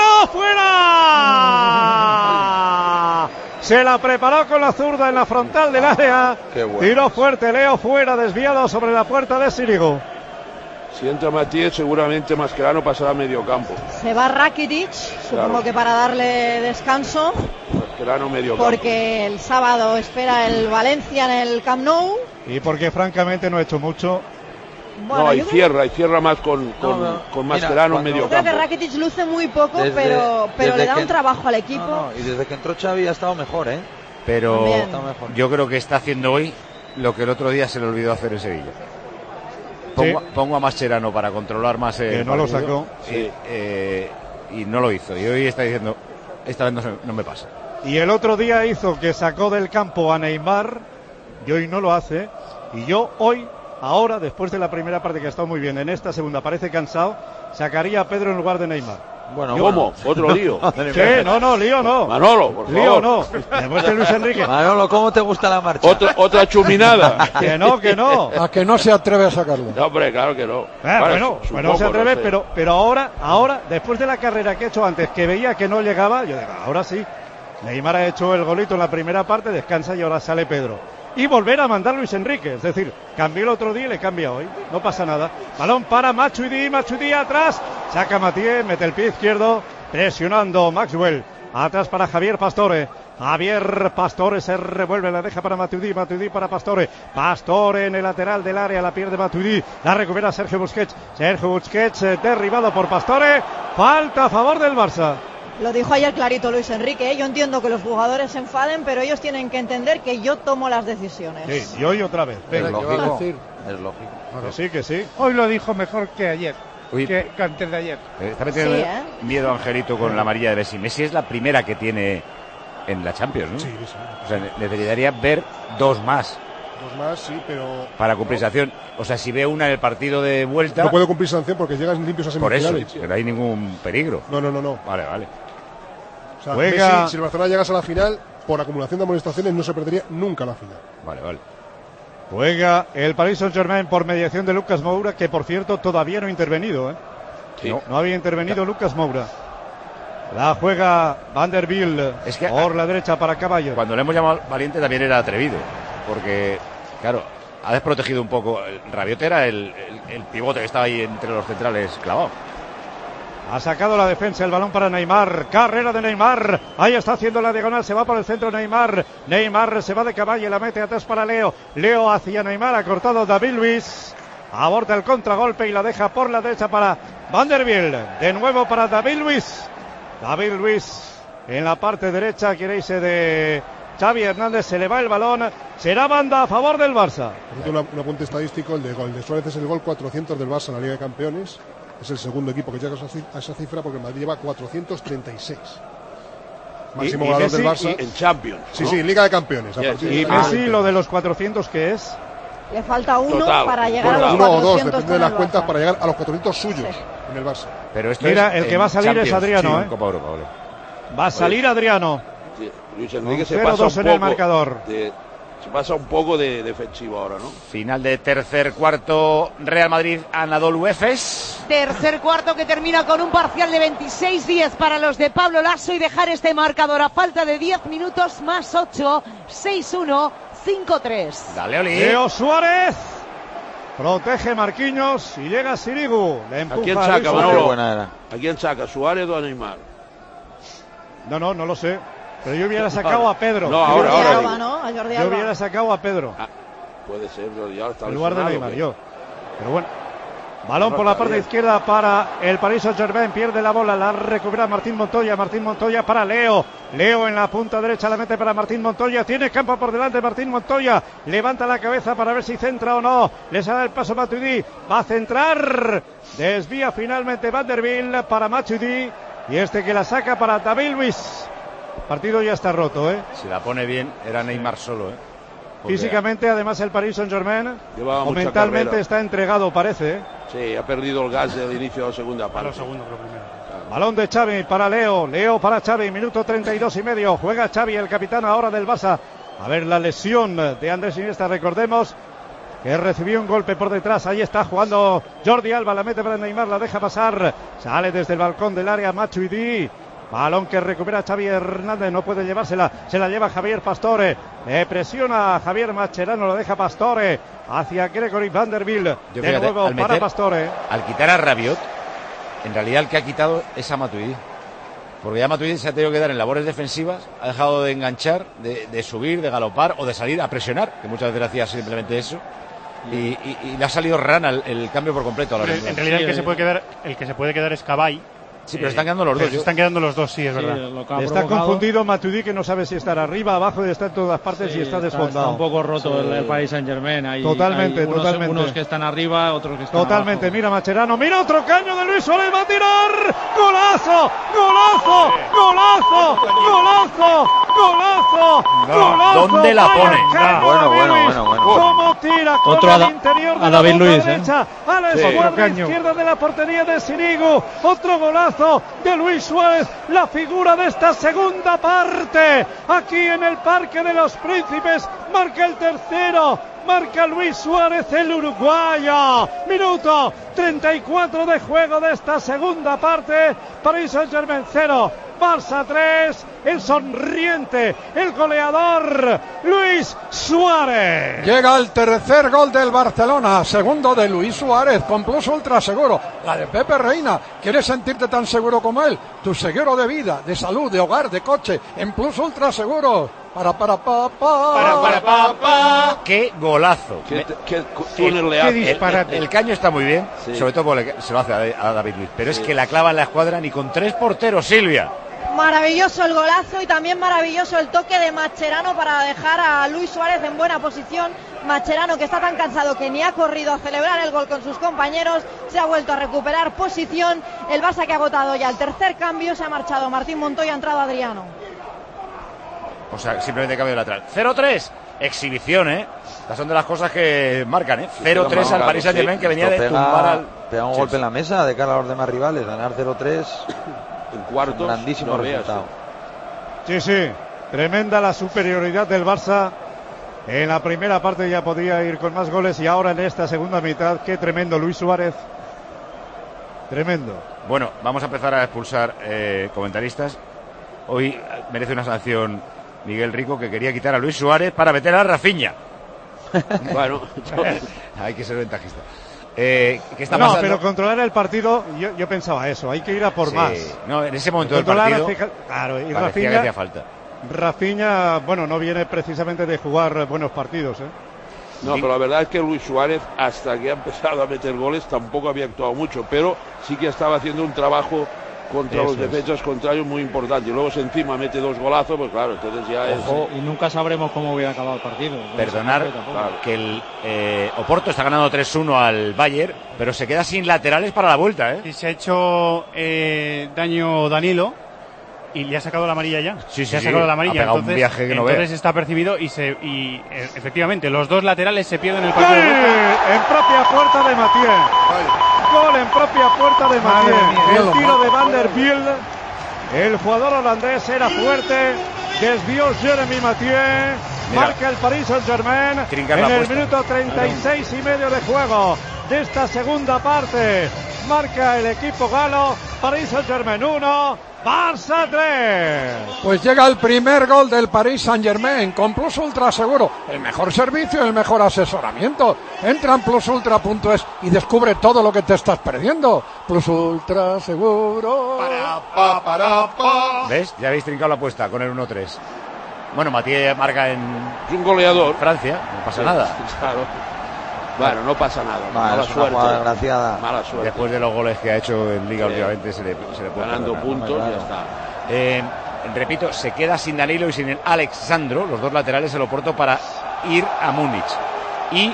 ¡Fuera! Se la preparó con la zurda en la frontal del área. Qué bueno. Tiro fuerte, Leo fuera, desviado sobre la puerta de Sirigu. Si entra Matías, seguramente Mascherano pasará a medio campo. Se va Rakitic, supongo Claro. que para darle descanso, Mascherano medio campo. porque el sábado espera el Valencia en el Camp Nou. Y porque francamente no ha hecho mucho. Bueno, no, y yo creo- cierra, y cierra más con, con, No, no. con Mira, Mascherano en cuando- medio yo creo campo. que Rakitic luce muy poco, Desde- pero, pero desde le da que- un trabajo al equipo. No, no, y desde que entró Xavi ha estado mejor, ¿eh? Pero También. Está mejor. yo creo que está haciendo hoy lo que el otro día se le olvidó hacer en Sevilla. Pongo, Sí. pongo a Mascherano para controlar más el Que no lo partido. sacó. Sí, eh, y no lo hizo. Y hoy está diciendo, esta vez no, se- no me pasa. Y el otro día hizo que sacó del campo a Neymar. Y hoy no lo hace. Y yo hoy, ahora, después de la primera parte que ha estado muy bien, en esta segunda parece cansado, sacaría a Pedro en lugar de Neymar. Bueno, ¿Cómo? Otro lío. Sí, no, no, lío no. Manolo, por favor. Lío no. Después de Luis Enrique. Manolo, ¿cómo te gusta la marcha? Otra, otra chuminada. Que no, que no. A que no se atreve a sacarlo. No, hombre, claro que no. Ah, Vale, bueno, su- bueno, se supongo, atreve, no sé. pero, pero ahora, ahora, después de la carrera que he hecho antes, que veía que no llegaba, yo digo, ahora sí. Neymar ha hecho el golito en la primera parte, descansa y ahora sale Pedro. Y volver a mandar Luis Enrique, es decir, cambió el otro día y le cambia hoy, no pasa nada. Balón para Matuidi, Matuidi atrás, saca Matías, mete el pie izquierdo, presionando Maxwell, atrás para Javier Pastore. Javier Pastore se revuelve, la deja para Matuidi, Matuidi para Pastore. Pastore en el lateral del área, la pierde Matuidi, la recupera Sergio Busquets. Sergio Busquets eh, derribado por Pastore, falta a favor del Barça. Lo dijo ayer clarito Luis Enrique, ¿eh? Yo entiendo que los jugadores se enfaden, pero ellos tienen que entender que yo tomo las decisiones. Sí, y hoy otra vez. Es Venga, ¿Qué va a lógico. decir? Es lógico. que sí, que sí. Hoy lo dijo mejor que ayer. Uy, que, que antes de ayer. eh, está metiendo Sí, ¿eh? miedo Angelito con la amarilla de Messi. Messi es la primera que tiene en la Champions, ¿no? Sí, sí. O sea, ne- necesitaría ver dos más Dos más, sí, pero. para cumplir sanción. O sea, si ve una en el partido de vuelta, No puede cumplir sanción porque llegan limpios a por eso, semifinales. que no hay ningún peligro. No, no, no, no. Vale, vale. O sea, Juega- Messi, si el Barcelona llegase a la final, por acumulación de amonestaciones no se perdería nunca la final. Vale, vale. Juega el Paris Saint-Germain por mediación de Lucas Moura, que por cierto todavía no ha intervenido, ¿eh? Sí. No, no había intervenido Lucas Moura. La juega Vanderbilt Es que- por la derecha para Caballo. Cuando le hemos llamado valiente también era atrevido, porque, claro, ha desprotegido un poco. El Rabiot era el, el, el pivote que estaba ahí entre los centrales clavado. Ha sacado la defensa, el balón para Neymar. Carrera de Neymar. Ahí está haciendo la diagonal. Se va por el centro Neymar. Neymar se va de caballo y la mete atrás para Leo. Leo hacia Neymar. Ha cortado David Luiz. Aborta el contragolpe y la deja por la derecha para Vanderbilt. De nuevo para David Luiz. David Luiz en la parte derecha. Quiere irse de Xavi Hernández. Se le va el balón. Será banda a favor del Barça. Por cierto, una- un apunte estadístico: el de gol de Suárez es el gol cuatrocientos del Barça en la Liga de Campeones. Es el segundo equipo que llega a esa ci- a esa cifra porque el Madrid lleva cuatrocientos treinta y seis. Máximo Y- y goleador del Messi, Barça. En Champions. Sí, ¿no? sí, Liga de Campeones. a Sí, partir sí. de- Y Messi, lo de los cuatrocientos, ¿qué es? Le falta uno Total. para llegar Bueno, a los Uno o dos, cuatrocientos depende de con las el cuentas, Barça. para llegar a los cuatrocientos suyos en el Barça. Pero esto Mira, es el que en va a salir es Champions, Adriano, sí, ¿eh? en Copa Europa, vale. Va a salir Adriano. Sí, Luis Enrique se cero pasa un dos en el poco marcador. de- se pasa un poco de defensivo ahora, ¿no? Final de tercer cuarto, Real Madrid, Anadolu Efes. Tercer cuarto que termina con un parcial de veintiséis diez para los de Pablo Lasso y dejar este marcador a falta de diez minutos más ocho, seis uno, cinco tres. Dale, Oli. Leo Suárez. Protege Marquinhos y llega Sirigu. Le ¿A empuja quién a Luis saca, Suárez. Qué Manolo? buena era. ¿A quién saca? ¿Suárez o a Neymar? No, no, no lo sé. Pero yo hubiera sacado a Pedro. No, Yo ahora, hubiera ahora. sacado- Alba, ¿no? A Jordi Yo Alba. hubiera sacado a Pedro. Ah, puede ser, Jordi Alba está En lugar de lesionado, Neymar, ¿qué? yo. Pero bueno. Balón No, por la está parte bien. izquierda para el Paris Saint-Germain. Pierde la bola, la recupera Martín Montoya. Martín Montoya para Leo. Leo en la punta derecha la mete para Martín Montoya. Tiene campo por delante Martín Montoya. Levanta la cabeza para ver si centra o no. Le sale el paso Matuidi. Va a centrar. Desvía finalmente Vanderbilt para Matuidi. Y este que la saca para David Luiz. El partido ya está roto, ¿eh? Si la pone bien, era Neymar solo, ¿eh? Porque Físicamente, además, el Paris Saint-Germain Llevaba o mucha mentalmente carrera. está entregado, parece. ¿eh? Sí, ha perdido el gas del inicio de la segunda A parte. los segundos, lo primero. Balón de Xavi para Leo, Leo para Xavi, minuto treinta y dos y medio, juega Xavi, el capitán ahora del Barça. A ver la lesión de Andrés Iniesta, recordemos que recibió un golpe por detrás, ahí está jugando Jordi Alba, la mete para Neymar, la deja pasar, sale desde el balcón del área Matuidi. Balón que recupera Xavi Hernández, no puede llevársela, se la lleva Javier Pastore, le presiona a Javier Mascherano, la deja Pastore hacia Gregory Vanderbilt, Yo, de fíjate, nuevo al para meter- Pastore. al quitar a Rabiot, en realidad el que ha quitado es a Matuidi. Porque ya Matuidi se ha tenido que dar en labores defensivas, ha dejado de enganchar, de, de subir, de galopar o de salir a presionar, que muchas veces hacía simplemente eso. Y, y- y le ha salido rana el, el cambio por completo a la Pero hora. en realidad el que se puede quedar, el que se puede quedar es Cabay. Sí, pero están quedando los pero dos. se yo- están quedando los dos, sí, es Sí, verdad. lo que ha Está provocado- confundido Matuidi, que no sabe si estar arriba, abajo, y está en todas partes Sí, y está está, desfondado. está un poco roto Sí. el, el Paris Saint Germain. Hay, Totalmente, hay unos, totalmente. unos que están arriba, otros que están Totalmente, abajo. mira Mascherano, mira otro caño de Luis Suárez, va a tirar, golazo, golazo, golazo, golazo, golazo, No, golazo. ¿dónde la Vaya pone? caño No. Bueno, de bueno, Luis. bueno, bueno. Cómo tira con Otro el a Da- interior de a la David punta Luiz, ¿eh? derecha, a la Sí. escuadra Otro caño. izquierda de la portería de Sirigu, otro golazo de Luis Suárez, la figura de esta segunda parte, aquí en el Parque de los Príncipes, marca el tercero, marca Luis Suárez, el uruguayo, minuto treinta y cuatro de juego de esta segunda parte, Paris Saint-Germain cero, Barça tres, el sonriente, el goleador, Luis Suárez. Llega el tercer gol del Barcelona, segundo de Luis Suárez, con plus ultra seguro. La de Pepe Reina. ¿Quieres sentirte tan seguro como él? Tu seguro de vida, de salud, de hogar, de coche, en plus ultra seguro. Para, para, pa, pa. Para, para, pa, pa. ¡Qué golazo! ¿Qué, Me- qué túnel le qué hace? disparate. El, el caño está muy bien, Sí. sobre todo porque se lo hace a, a David Luiz, pero Sí. es que la clava en la escuadra ni con tres porteros, Silvia. Maravilloso el golazo y también maravilloso el toque de Mascherano para dejar a Luis Suárez en buena posición. Mascherano, que está tan cansado que ni ha corrido a celebrar el gol con sus compañeros, se ha vuelto a recuperar posición. El Barça, que ha agotado ya el tercer cambio, se ha marchado Martín Montoya, ha entrado Adriano. O sea, simplemente cambio de lateral. cero tres, exhibición, ¿eh? Estas son de las cosas que marcan, ¿eh? cero tres al Paris Saint-Germain, que venía de tumbar al... Pega un golpe en la mesa de cara a los demás rivales. Ganar cero tres en cuartos, un grandísimo no resultado. Sí, sí, tremenda la superioridad del Barça. En la primera parte ya podía ir con más goles y ahora en esta segunda mitad, qué tremendo Luis Suárez. Tremendo. Bueno, vamos a empezar a expulsar eh, comentaristas. Hoy merece una sanción Miguel Rico, que quería quitar a Luis Suárez para meter a Rafinha. Bueno, hay que ser ventajista. Eh, ¿qué está no, pasando? pero controlar el partido, yo, yo pensaba eso, hay que ir a por Sí. más. No, en ese momento del Controlar, partido fija- claro, y parecía Rafinha, que hacía falta. Rafinha, bueno, no viene precisamente de jugar buenos partidos, ¿eh? No, pero la verdad es que Luis Suárez, hasta que ha empezado a meter goles, tampoco había actuado mucho, pero sí que estaba haciendo un trabajo contra Eso los defensas contrarios muy importante. Y luego se encima mete dos golazos, pues claro, entonces ya es... Ojo, y nunca sabremos cómo hubiera acabado el partido. Perdonar que el eh, Oporto está ganando tres uno al Bayern, pero se queda sin laterales para la vuelta, ¿eh? Y se ha hecho eh, daño Danilo y le ha sacado la amarilla ya. Sí, sí, se ha sí. sacado la Ha amarilla. pegado un Entonces, viaje que no entonces veas. está percibido y se y eh, efectivamente los dos laterales se pierden el ¡Gol! partido. de vuelta. En propia puerta de Mathieu. Gol en propia puerta de Madre Mathieu. mía. El tiro de Van der Biel. El jugador holandés era fuerte. Desvió Jeremy Mathieu. Mira. Marca el Paris Saint-Germain Trincar en la el apuesta. minuto treinta y seis y medio de juego de esta segunda parte. Marca el equipo galo. Paris Saint-Germain uno, Barça tres. Pues llega el primer gol del Paris Saint-Germain con Plus Ultra Seguro. El mejor servicio y el mejor asesoramiento. Entra en plus ultra punto es y descubre todo lo que te estás perdiendo. Plus Ultra Seguro. Pa, para, pa. ¿Ves? Ya habéis trincado la apuesta con el uno tres. Bueno, Matías marca en... Es un goleador. Francia, no pasa Sí, nada. Claro. Bueno, no pasa nada. Vale, Mala es una suerte. jugada desgraciada. Mala suerte. Después de los goles que ha hecho en Liga Sí. últimamente se le, se le puede Ganando perdonar. puntos, Claro. ya está. Eh, repito, se queda sin Danilo y sin el Alexandro, los dos laterales del Oporto, para ir a Múnich. Y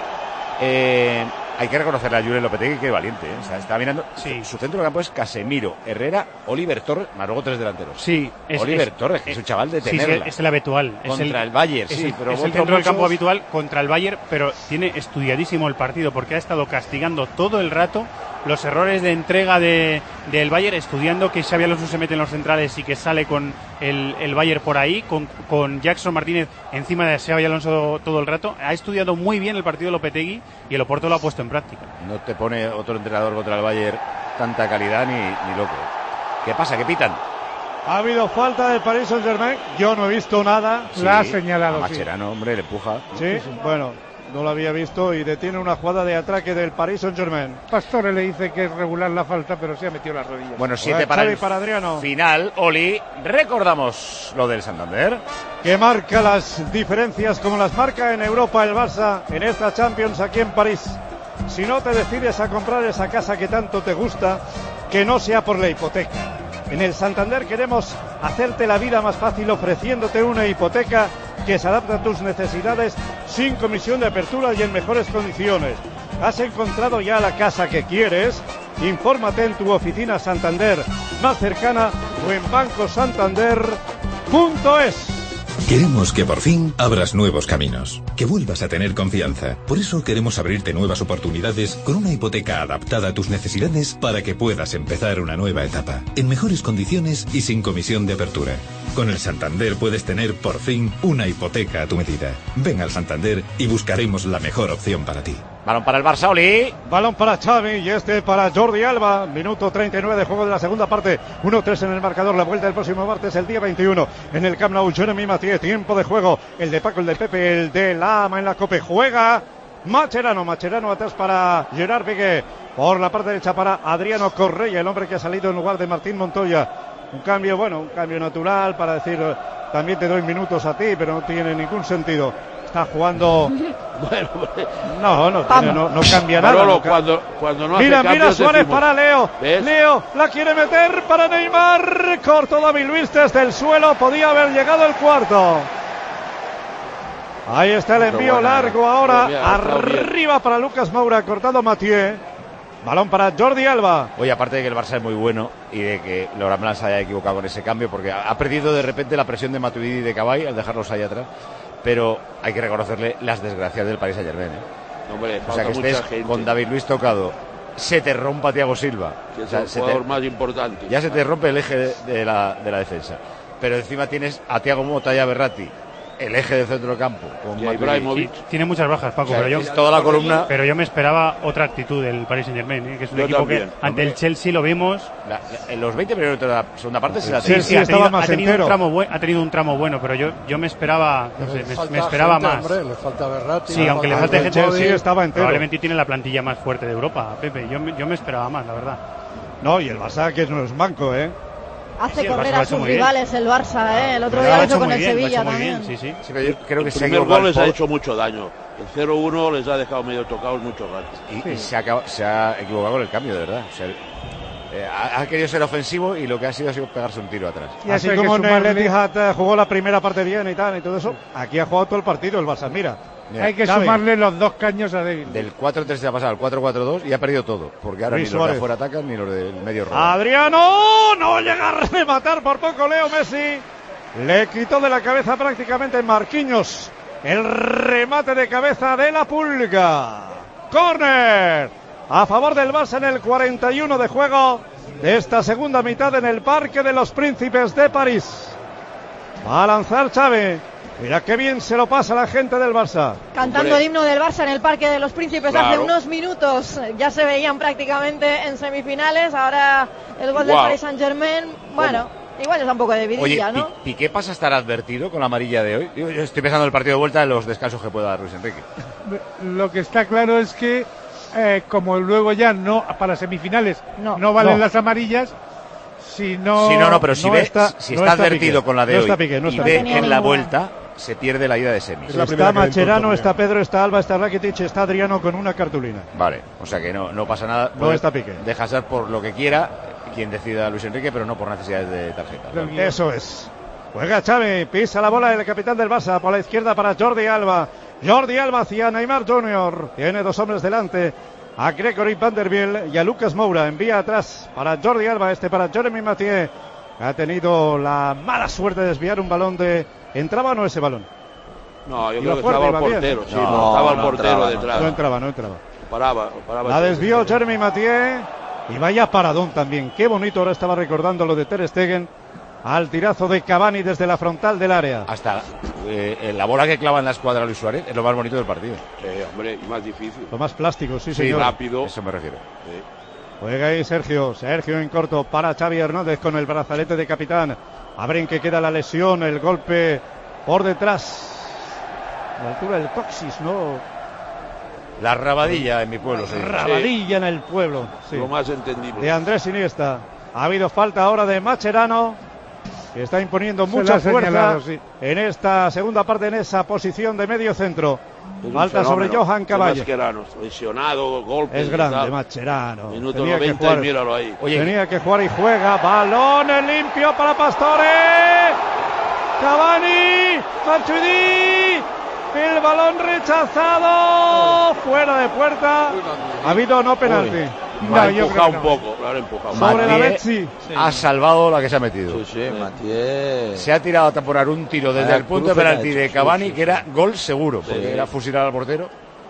eh, hay que reconocerle a Julen Lopetegui que valiente, ¿eh? O sea, está mirando. Sí. Su centro de campo es Casemiro, Herrera, Oliver Torres, más luego tres delanteros. Sí, es, Oliver es- Torres, que es un chaval de sí, sí, tenerla. es el habitual. Es Contra el Bayern, es sí, el, pero es el otros centro del campo muchos- habitual contra el Bayern, pero tiene estudiadísimo el partido porque ha estado castigando todo el rato los errores de entrega de del Bayern, estudiando que Xabi Alonso se mete en los centrales y que sale con el, el Bayern por ahí, con, con Jackson Martínez encima de Xabi Alonso todo el rato. Ha estudiado muy bien el partido de Lopetegui y el Oporto lo ha puesto en práctica. No te pone otro entrenador contra el Bayern tanta calidad ni, ni loco. ¿Qué pasa? ¿Qué pitan? Ha habido falta del Paris Saint-Germain. Yo no he visto nada. Sí, La ha señalado, a sí. Mascherano, hombre, le empuja. Sí, bueno, no lo había visto y detiene una jugada de ataque del Paris Saint-Germain. Pastore le dice que es regular la falta, pero se ha metido las rodillas. Bueno, siete Bueno, para Xavi el para Adriano. final. Oli, recordamos lo del Santander. Que marca las diferencias como las marca en Europa el Barça en esta Champions aquí en París. Si no te decides a comprar esa casa que tanto te gusta, que no sea por la hipoteca. En el Santander queremos hacerte la vida más fácil ofreciéndote una hipoteca que se adapta a tus necesidades sin comisión de apertura y en mejores condiciones. ¿Has encontrado ya la casa que quieres? Infórmate en tu oficina Santander más cercana o en banco santander punto es. Queremos que por fin abras nuevos caminos, que vuelvas a tener confianza. Por eso queremos abrirte nuevas oportunidades con una hipoteca adaptada a tus necesidades para que puedas empezar una nueva etapa, en mejores condiciones y sin comisión de apertura. Con el Santander puedes tener por fin una hipoteca a tu medida. Ven al Santander y buscaremos la mejor opción para ti. Balón para el Barça, Oli. Balón para Xavi y este para Jordi Alba. Minuto treinta y nueve de juego de la segunda parte. uno tres en el marcador. La vuelta el próximo martes, el día veintiuno. En el Camp Nou, Jeremy Mathieu. Tiempo de juego. El de Paco, el de Pepe, el de Lama en la Cope. Juega Mascherano. Mascherano atrás para Gerard Piqué. Por la parte derecha para Adriano Correia, el hombre que ha salido en lugar de Martín Montoya. Un cambio, bueno, un cambio natural para decir también te doy minutos a ti, pero no tiene ningún sentido. Está jugando. Bueno, no, no, tiene, no, no cambia nada. Manolo, no cambia. cuando, cuando no mira, hace mira cambios, Suárez decimos, para Leo. ¿ves? Leo la quiere meter para Neymar. Corto David Luiz desde el suelo. Podía haber llegado el cuarto. Ahí está el envío buena, largo ahora. mira, Arriba para Lucas Moura. Cortado Mathieu. Balón para Jordi Alba. Oye, aparte de que el Barça es muy bueno y de que Laurent Blanc se haya equivocado con ese cambio, porque ha perdido de repente la presión de Matuidi y de Cavani al dejarlos ahí atrás, pero hay que reconocerle las desgracias del Paris Saint-Germain, ¿eh? Hombre, o sea, que falta estés mucha gente. con David Luiz tocado, se te rompa Thiago Silva, Que es o sea, el se jugador te, más importante. ya se te rompe el eje de, de, la, de la defensa, pero encima tienes a Thiago Motta y a Berratti, el eje del centro del campo, con Y a Ibrahimovic. Sí, tiene muchas bajas, Paco, O sea, pero yo es toda la columna. Pero yo me esperaba otra actitud del Paris Saint-Germain, ¿eh? Que es un Yo equipo también, que ante hombre. el Chelsea lo vimos. La, la, en los veinte primeros de la segunda parte se la Sí, tenía. sí, ha estaba tenido, más ha tenido entero. un tramo buen, ha tenido un tramo bueno, pero yo yo me esperaba, no sé, Le me, falta me esperaba gente, más. hombre, le falta Berratti, Sí, aunque le falta falte gente, Chelsea sí, estaba entero. probablemente tiene la plantilla más fuerte de Europa, Pepe. Yo, me- yo me esperaba más, la verdad. No, y el Barça que no es manco, ¿eh? Hace Sí, el Barça correr lo ha a hecho sus muy bien. rivales el Barça, ¿eh? El otro Lo día ha lo hecho hizo con muy el bien, lo ha Sevilla hecho muy también. bien, sí, sí. Sí, pero yo creo que El se ha primer equivocado gol les ha Paul, hecho mucho daño. El cero uno les ha dejado medio tocados mucho rato. y, y se, ha, acaba- se ha equivocado con el cambio, de verdad. O sea, eh, ha, ha querido ser ofensivo y lo que ha sido ha sido pegarse un tiro atrás. Y Así eso hay que como en el sumarle- Etihad eh, jugó la primera parte bien y tal y todo eso, aquí ha jugado todo el partido el Barça. Mira, Mira, Hay que Xavi. sumarle los dos caños a David. del cuatro tres se ha pasado al cuatro cuatro dos y ha perdido todo, porque ahora Luis ni los Suárez. de afuera atacan ni los del medio roban. Adriano no llega a rematar por poco Leo Messi. Le quitó de la cabeza prácticamente Marquinhos. El remate de cabeza de la Pulga. Corner a favor del Barça en el cuarenta y uno de juego de esta segunda mitad en el Parque de los Príncipes de París. Va a lanzar Xavi. Mira qué bien se lo pasa la gente del Barça. Cantando Hombre. el himno del Barça en el Parque de los Príncipes hace Claro. unos minutos. Ya se veían prácticamente en semifinales. Ahora el gol del Igual. Paris Saint-Germain. Bueno, igual está un poco de Oye, vidilla, ¿no? Pi- Piqué pasa a estar advertido con la amarilla de hoy. Yo, yo estoy pensando en el partido de vuelta en los descansos que pueda dar Luis Enrique. Lo que está claro es que, eh, como luego ya no, para semifinales No. no, valen No. las amarillas, si no. Sí, no, no, pero si, no ve, está- si no está está advertido Piqué. con la de No hoy está Piqué, no y está ve Piqué. en la Ninguna. vuelta, se pierde la ida de semis. Es la primera Está que le entró Macherano, también. está Pedro, está Alba, está Rakitic, está Adriano con una cartulina. Vale, o sea que no, no pasa nada. No está Piqué. Deja ser por lo que quiera quien decida Luis Enrique, pero no por necesidades de tarjeta. Eso es. Juega Xavi, pisa la bola el capitán del Barça por la izquierda para Jordi Alba. Jordi Alba hacia Neymar junior Tiene dos hombres delante. A Gregory Vanderbilt y a Lucas Moura. Envía atrás para Jordi Alba, este para Jeremy Mathieu. Ha tenido la mala suerte de desviar un balón de... ¿Entraba o no ese balón? No, yo Iba creo que fuerte, estaba el iba bien. portero. Sí, No, no, estaba el no portero entraba, no detrás. No entraba, no entraba. Paraba, paraba. La desvió Jeremy Mathieu. Y vaya paradón también. Qué bonito, ahora estaba recordando lo de Ter Stegen. Al tirazo de Cavani desde la frontal del área. Hasta eh, la bola que clava en la escuadra Luis Suárez es lo más bonito del partido. Sí, hombre, y más difícil. Lo más plástico, sí, Sí, señor. rápido. Eso me refiero. Sí. Juega ahí Sergio, Sergio en corto para Xavi Hernández con el brazalete de capitán. A ver en qué queda la lesión, el golpe por detrás. A la altura del coxis, ¿no? La rabadilla en mi pueblo, sí. Rabadilla en el pueblo. Sí. Lo más entendible. De Andrés Iniesta. Ha habido falta ahora de Macherano, que está imponiendo Se mucha lo ha fuerza señalado, sí. en esta segunda parte, en esa posición de medio centro. Es un Falta sobre fenómeno. Johan Caballo. Mascherano, lesionado, golpes. Es y grande, tal. Macherano. Minuto Tenía que noventa jugar. y míralo ahí. Oye, Tenía que jugar y juega. Balón limpio para Pastore. Cavani. Matuidi. El balón rechazado. Fuera de puerta. Ha habido no penalti. Lo No, ha yo creo empujado que un no. poco, lo han empujado. Sobre la Mathieu Betsy. ha salvado la que se ha metido. Sí, sí, Mathieu. Se ha tirado a taponar un tiro desde Vaya el punto de cruce la ha penalti hecho, de sí, Cavani, sí, que era gol seguro, porque Sí. era fusilar al portero.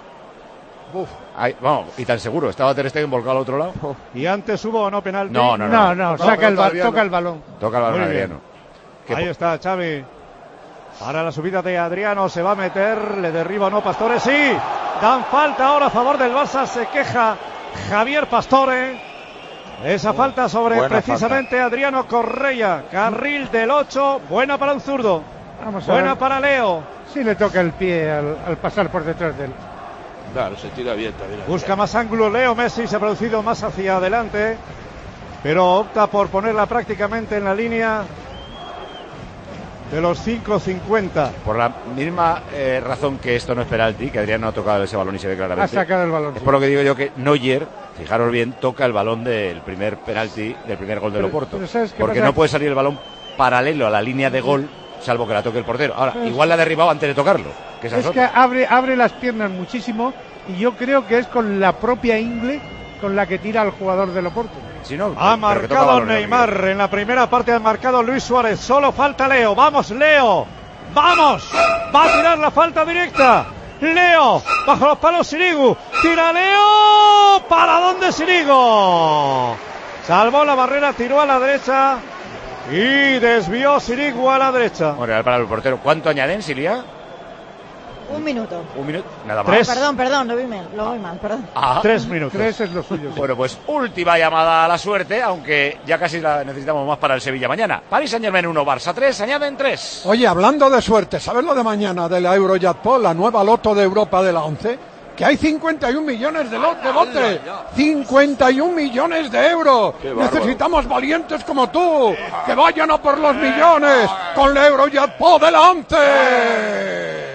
Ahí, vamos, y tan seguro. Estaba Ter Stegen volcado al otro lado. Y antes hubo o no penalti. No, no, No, no, saca el ba- Adriano. toca el balón. Toca el balón Muy bien. Adriano. Que Ahí po- está Xavi. Para la subida de Adriano se va a meter, le derriba o no Pastore, sí. Dan falta ahora a favor del Barça, se queja Javier Pastore. Esa falta sobre buena precisamente Adriano Correia, carril del ocho, buena para un zurdo. Vamos a Buena ver para Leo. si le toca el pie al, al pasar por detrás de él. Claro, se tira bien también. Busca más ángulo Leo Messi, se ha producido más hacia adelante, pero opta por ponerla prácticamente en la línea de los cinco cincuenta. Por la misma eh, razón que esto no es penalti, que Adrián no ha tocado ese balón y se ve claramente. Ha sacado el balón. Es Sí. por lo que digo yo que Neuer, fijaros bien, toca el balón del primer penalti, del primer gol del Pero- Oporto. pero ¿sabes qué Porque pasa? no puede salir el balón paralelo a la línea de gol, salvo que la toque el portero. Ahora, Pues- igual la ha derribado antes de tocarlo. Que esa es Es que otra. abre, abre las piernas muchísimo y yo creo que es con la propia ingle con la que tira al jugador del Oporto. Si no, Ha pero que toca marcado balón, Neymar en la primera parte, ha marcado Luis Suárez. Solo falta Leo. Vamos, Leo. Vamos. Va a tirar la falta directa. Leo. Bajo los palos Sirigu. Tira Leo. ¿Para dónde Sirigu? Salvó la barrera, tiró a la derecha y desvió Sirigu a la derecha. Bueno, para el portero. ¿Cuánto añaden, Silvia? Un minuto. Un minuto, nada más. Tres. Perdón, perdón, lo vi mal, lo vi mal, perdón. Ah. Tres minutos. Tres es lo suyo. Bueno, pues última llamada a la suerte, aunque ya casi la necesitamos más para el Sevilla mañana. Paris Saint-Germain uno, Barça tres, añaden tres. Oye, hablando de suerte, ¿sabes lo de mañana de la Eurojackpot, la nueva loto de Europa de la once? Que hay cincuenta y un millones de, lo- de botes. cincuenta y un millones de euros. Qué bárbaro. Necesitamos valientes como tú, que vayan a por los millones con la Eurojackpot de la once.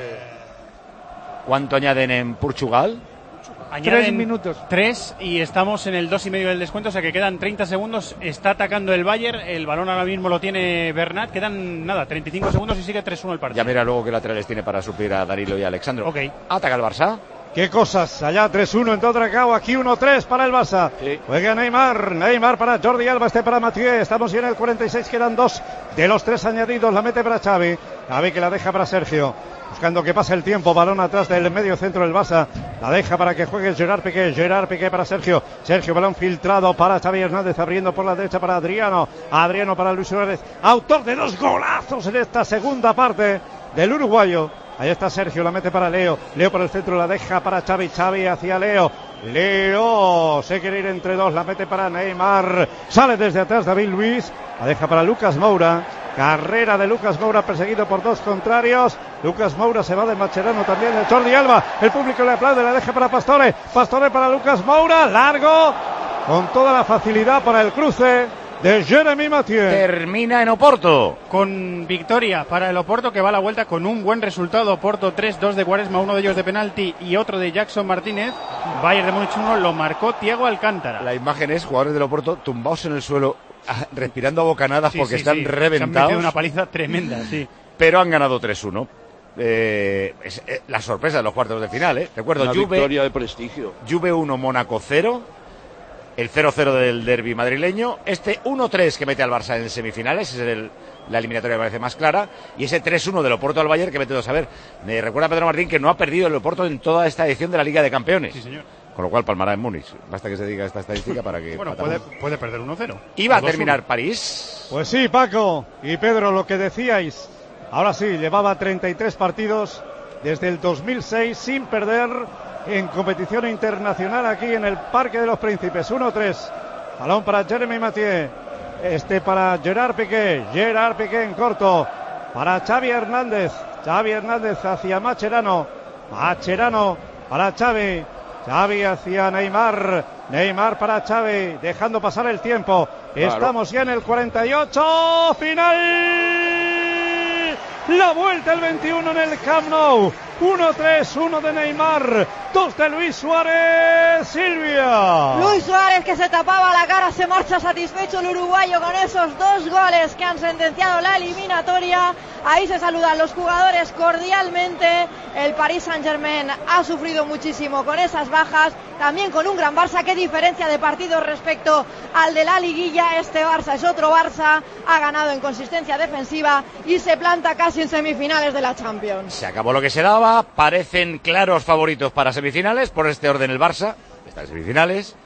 ¿Cuánto añaden en Portugal? Añaden Tres minutos. Tres y estamos en el dos y medio del descuento, o sea que quedan treinta segundos. Está atacando el Bayern, el balón ahora mismo lo tiene Bernat. Quedan, nada, treinta y cinco segundos y sigue tres uno el partido. Ya mira luego qué laterales tiene para suplir a Danilo y a Alexandro. Ok. Ataca el Barça. Qué cosas, allá tres uno en Todracao, aquí uno tres para el Barça. Sí. Juega Neymar, Neymar para Jordi Alba, este para Mathieu. Estamos ya en el cuarenta y seis, quedan dos de los tres añadidos. La mete para Xavi, Xavi que la deja para Sergio. Buscando que pase el tiempo, balón atrás del medio centro del Barça. La deja para que juegue Gerard Piqué, Gerard Piqué para Sergio. Sergio, balón filtrado para Xavi Hernández, abriendo por la derecha para Adriano. Adriano para Luis Suárez, autor de dos golazos en esta segunda parte del uruguayo. Ahí está Sergio, la mete para Leo. Leo por el centro, la deja para Xavi. Xavi hacia Leo. Leo se quiere ir entre dos, la mete para Neymar. Sale desde atrás David Luiz. La deja para Lucas Moura. Carrera de Lucas Moura perseguido por dos contrarios. Lucas Moura se va de Mascherano también. El Jordi Alba. El público le aplaude, la deja para Pastore. Pastore para Lucas Moura. Largo. Con toda la facilidad para el cruce de Jeremy Mathieu. Termina en Oporto. Con victoria para el Oporto, que va a la vuelta con un buen resultado. Oporto tres, dos de Quaresma, uno de ellos de penalti y otro de Jackson Martínez. Bayern de Múnich uno, lo marcó Thiago Alcántara. La imagen es jugadores del Oporto tumbados en el suelo, ah, respirando a bocanadas Sí, porque sí, están sí. Se han reventados. metido una paliza tremenda, sí. Pero han ganado tres uno. Eh, es eh, la sorpresa de los cuartos de final, ¿eh? Recuerdo, Una Juve, victoria de prestigio. Juve uno, Mónaco cero. El cero cero del derbi madrileño. Este uno tres que mete al Barça en semifinales. Es el, la eliminatoria que parece más clara. Y ese tres uno del Oporto al Bayern que mete dos. A ver, me recuerda a Pedro Martín que no ha perdido el Oporto en toda esta edición de la Liga de Campeones. Sí, señor. Con lo cual palmará en Múnich. Basta que se diga esta estadística para que... Bueno, patamos. puede, puede perder uno cero. Iba a O dos uno. terminar París. Pues sí, Paco y Pedro, lo que decíais. Ahora sí, llevaba treinta y tres partidos desde el dos mil seis sin perder en competición internacional aquí en el Parque de los Príncipes. uno tres. Balón para Jeremy Mathieu. Este para Gerard Piqué. Gerard Piqué en corto. Para Xavi Hernández. Xavi Hernández hacia Mascherano. Mascherano para Xavi. Xavi hacia Neymar. Neymar para Xavi. Dejando pasar el tiempo. Claro. Estamos ya en el cuarenta y ocho. Final. La vuelta el veintiuno en el Camp Nou. uno tres, uno de Neymar, dos de Luis Suárez. Silvia. Luis Suárez, que se tapaba la cara, se marcha satisfecho el uruguayo con esos dos goles que han sentenciado la eliminatoria. Ahí se saludan los jugadores cordialmente. El Paris Saint-Germain ha sufrido muchísimo con esas bajas, también con un gran Barça. Qué diferencia de partidos respecto al de la liguilla. Este Barça es otro Barça, ha ganado en consistencia defensiva y se planta casi en semifinales de la Champions. Se acabó lo que se daba. Parecen claros favoritos para semifinales. Por este orden el Barça está en semifinales.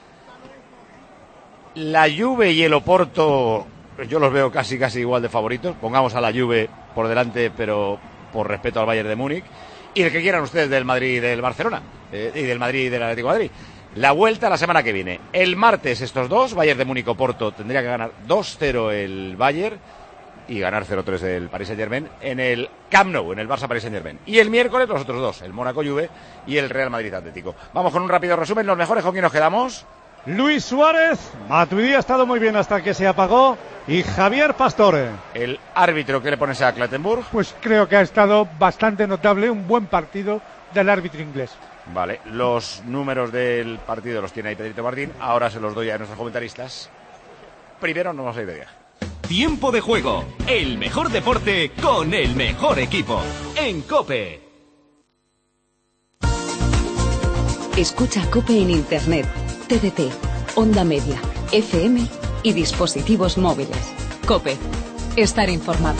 La Juve y el Oporto, yo los veo casi casi igual de favoritos. Pongamos a la Juve por delante, pero por respeto al Bayern de Múnich. Y el que quieran ustedes del Madrid y del Barcelona. Eh, y del Madrid y del Atlético de Madrid. La vuelta la semana que viene. El martes estos dos, Bayern de Múnich, Oporto, tendría que ganar dos cero el Bayern y ganar cero tres el Paris Saint-Germain en el Camp Nou, en el Barça Paris Saint-Germain. Y el miércoles los otros dos, el Mónaco Juve y el Real Madrid Atlético. Vamos con un rápido resumen. Los mejores, ¿con quién nos quedamos? Luis Suárez. Matuidi ha estado muy bien hasta que se apagó. Y Javier Pastore. El árbitro, ¿qué le pones a Clattenburg? Pues creo que ha estado bastante notable, un buen partido del árbitro inglés. Vale, los números del partido los tiene ahí Pedrito Martín. Ahora se los doy a nuestros comentaristas. Primero nos vamos a ir de viaje. Tiempo de juego, el mejor deporte con el mejor equipo. En COPE. Escucha COPE en Internet, T D T, Onda Media, F M y dispositivos móviles. COPE. Estar informado.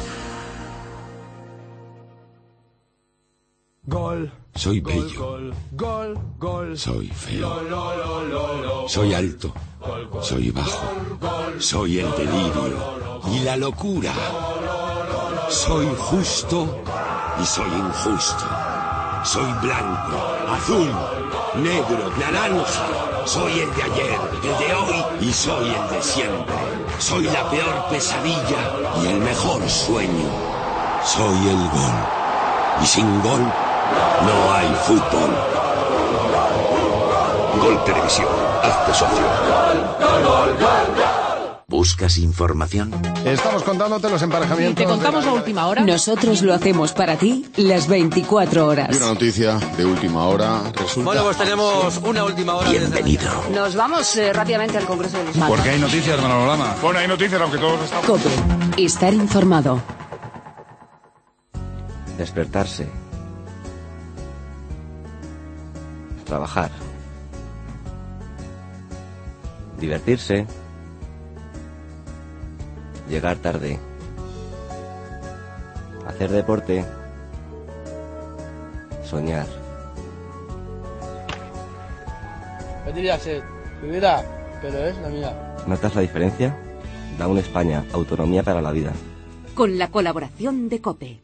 Gol. Soy bello. Gol, gol, gol. Soy feo. Lo, lo, lo, lo, lo. Soy alto. Soy bajo. Soy el delirio y la locura. Soy justo y soy injusto. Soy blanco, azul, negro, naranja. Soy el de ayer, el de hoy y soy el de siempre. Soy la peor pesadilla y el mejor sueño. Soy el gol. Y sin gol no hay fútbol. Gol Televisión. Hazte socio. ¿Buscas información? Estamos contándote los emparejamientos. ¿Te contamos de la última hora? Nosotros lo hacemos para ti las veinticuatro horas. Y una noticia de última hora resulta... Bueno, pues tenemos una última hora. Bienvenido. Nos vamos eh, rápidamente al Congreso de los Manos. Porque hay noticias, Manolo Lama. Bueno, hay noticias, aunque todos estamos... COPE. Estar informado. Despertarse. Trabajar. Divertirse. Llegar tarde. Hacer deporte. Soñar. Podría ser mi vida, pero es la mía. ¿Notas la diferencia? Down España, autonomía para la vida. Con la colaboración de COPE.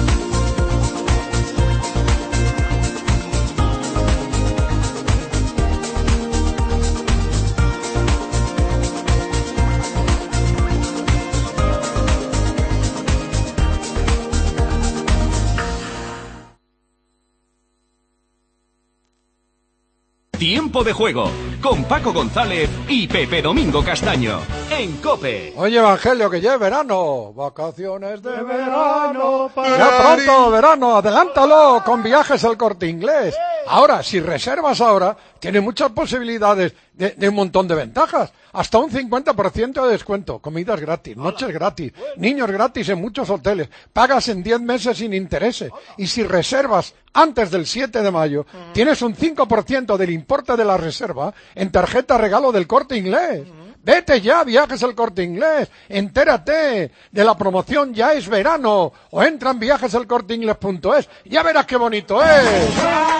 Tiempo de juego con Paco González y Pepe Domingo Castaño en COPE. Oye, Evangelio, que ya es verano. Vacaciones de verano. Ya pronto, verano. Adelántalo con Viajes El Corte Inglés. Ahora, si reservas ahora, tiene muchas posibilidades de, de un montón de ventajas. Hasta un cincuenta por ciento de descuento. Comidas gratis, noches gratis, niños gratis en muchos hoteles. Pagas en diez meses sin intereses. Y si reservas antes del siete de mayo, tienes un cinco por ciento del importe de la reserva en tarjeta regalo del Corte Inglés. Vete ya, Viajes El Corte Inglés. Entérate de la promoción Ya es Verano. O entra en viajes el corte inglés punto es. Ya verás qué bonito es.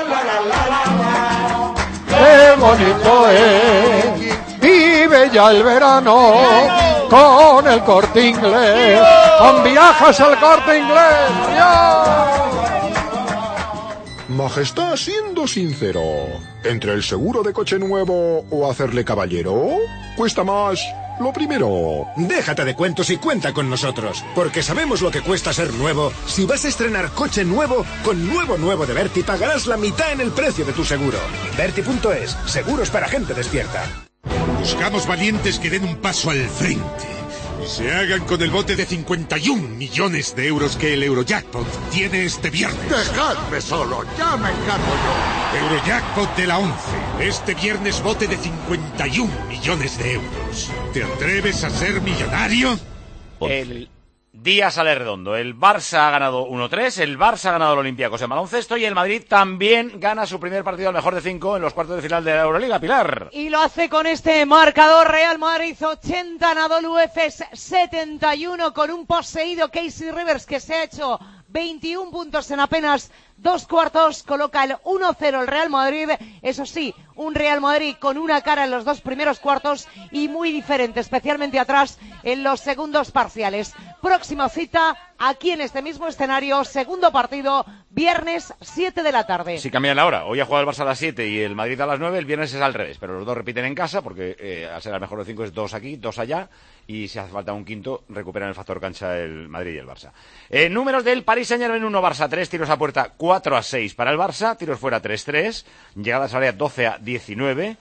¡Qué bonito es! Vive ya el verano con el Corte Inglés. Con Viajes El Corte Inglés. ¡Ya! Majestad, siendo sincero, ¿entre el seguro de coche nuevo o hacerle caballero? ¿Cuesta más lo primero? Déjate de cuentos y cuenta con nosotros, porque sabemos lo que cuesta ser nuevo. Si vas a estrenar coche nuevo, con nuevo nuevo de Berti pagarás la mitad en el precio de tu seguro. Berti punto es, seguros para gente despierta. Buscamos valientes que den un paso al frente y se hagan con el bote de cincuenta y un millones de euros que el Eurojackpot tiene este viernes. Dejadme solo, ya me encargo yo. Eurojackpot de la once. Este viernes bote de cincuenta y un millones de euros. ¿Te atreves a ser millonario? El día sale redondo. El Barça ha ganado uno tres, el Barça ha ganado al Olympiacos en baloncesto y el Madrid también gana su primer partido al mejor de cinco en los cuartos de final de la Euroliga. Pilar. Y lo hace con este marcador: Real Madrid ochenta, Anadolu Efes setenta y uno, con un poseído Casey Rivers que se ha hecho veintiún puntos en apenas dos cuartos. Coloca el uno cero el Real Madrid. Eso sí, un Real Madrid con una cara en los dos primeros cuartos y muy diferente, especialmente atrás en los segundos parciales. Próxima cita aquí en este mismo escenario, segundo partido, viernes siete de la tarde. Si cambian la hora, hoy ha jugado el Barça a las siete y el Madrid a las nueve, el viernes es al revés, pero los dos repiten en casa porque eh, al ser el mejor de cinco es dos aquí, dos allá, y si hace falta un quinto, recuperan el factor cancha el Madrid y el Barça. Eh, números del Paris Saint-Germain: uno, Barça tres, tiros a puerta cuatro a seis para el Barça, tiros fuera tres tres, llegadas al área doce a diecinueve,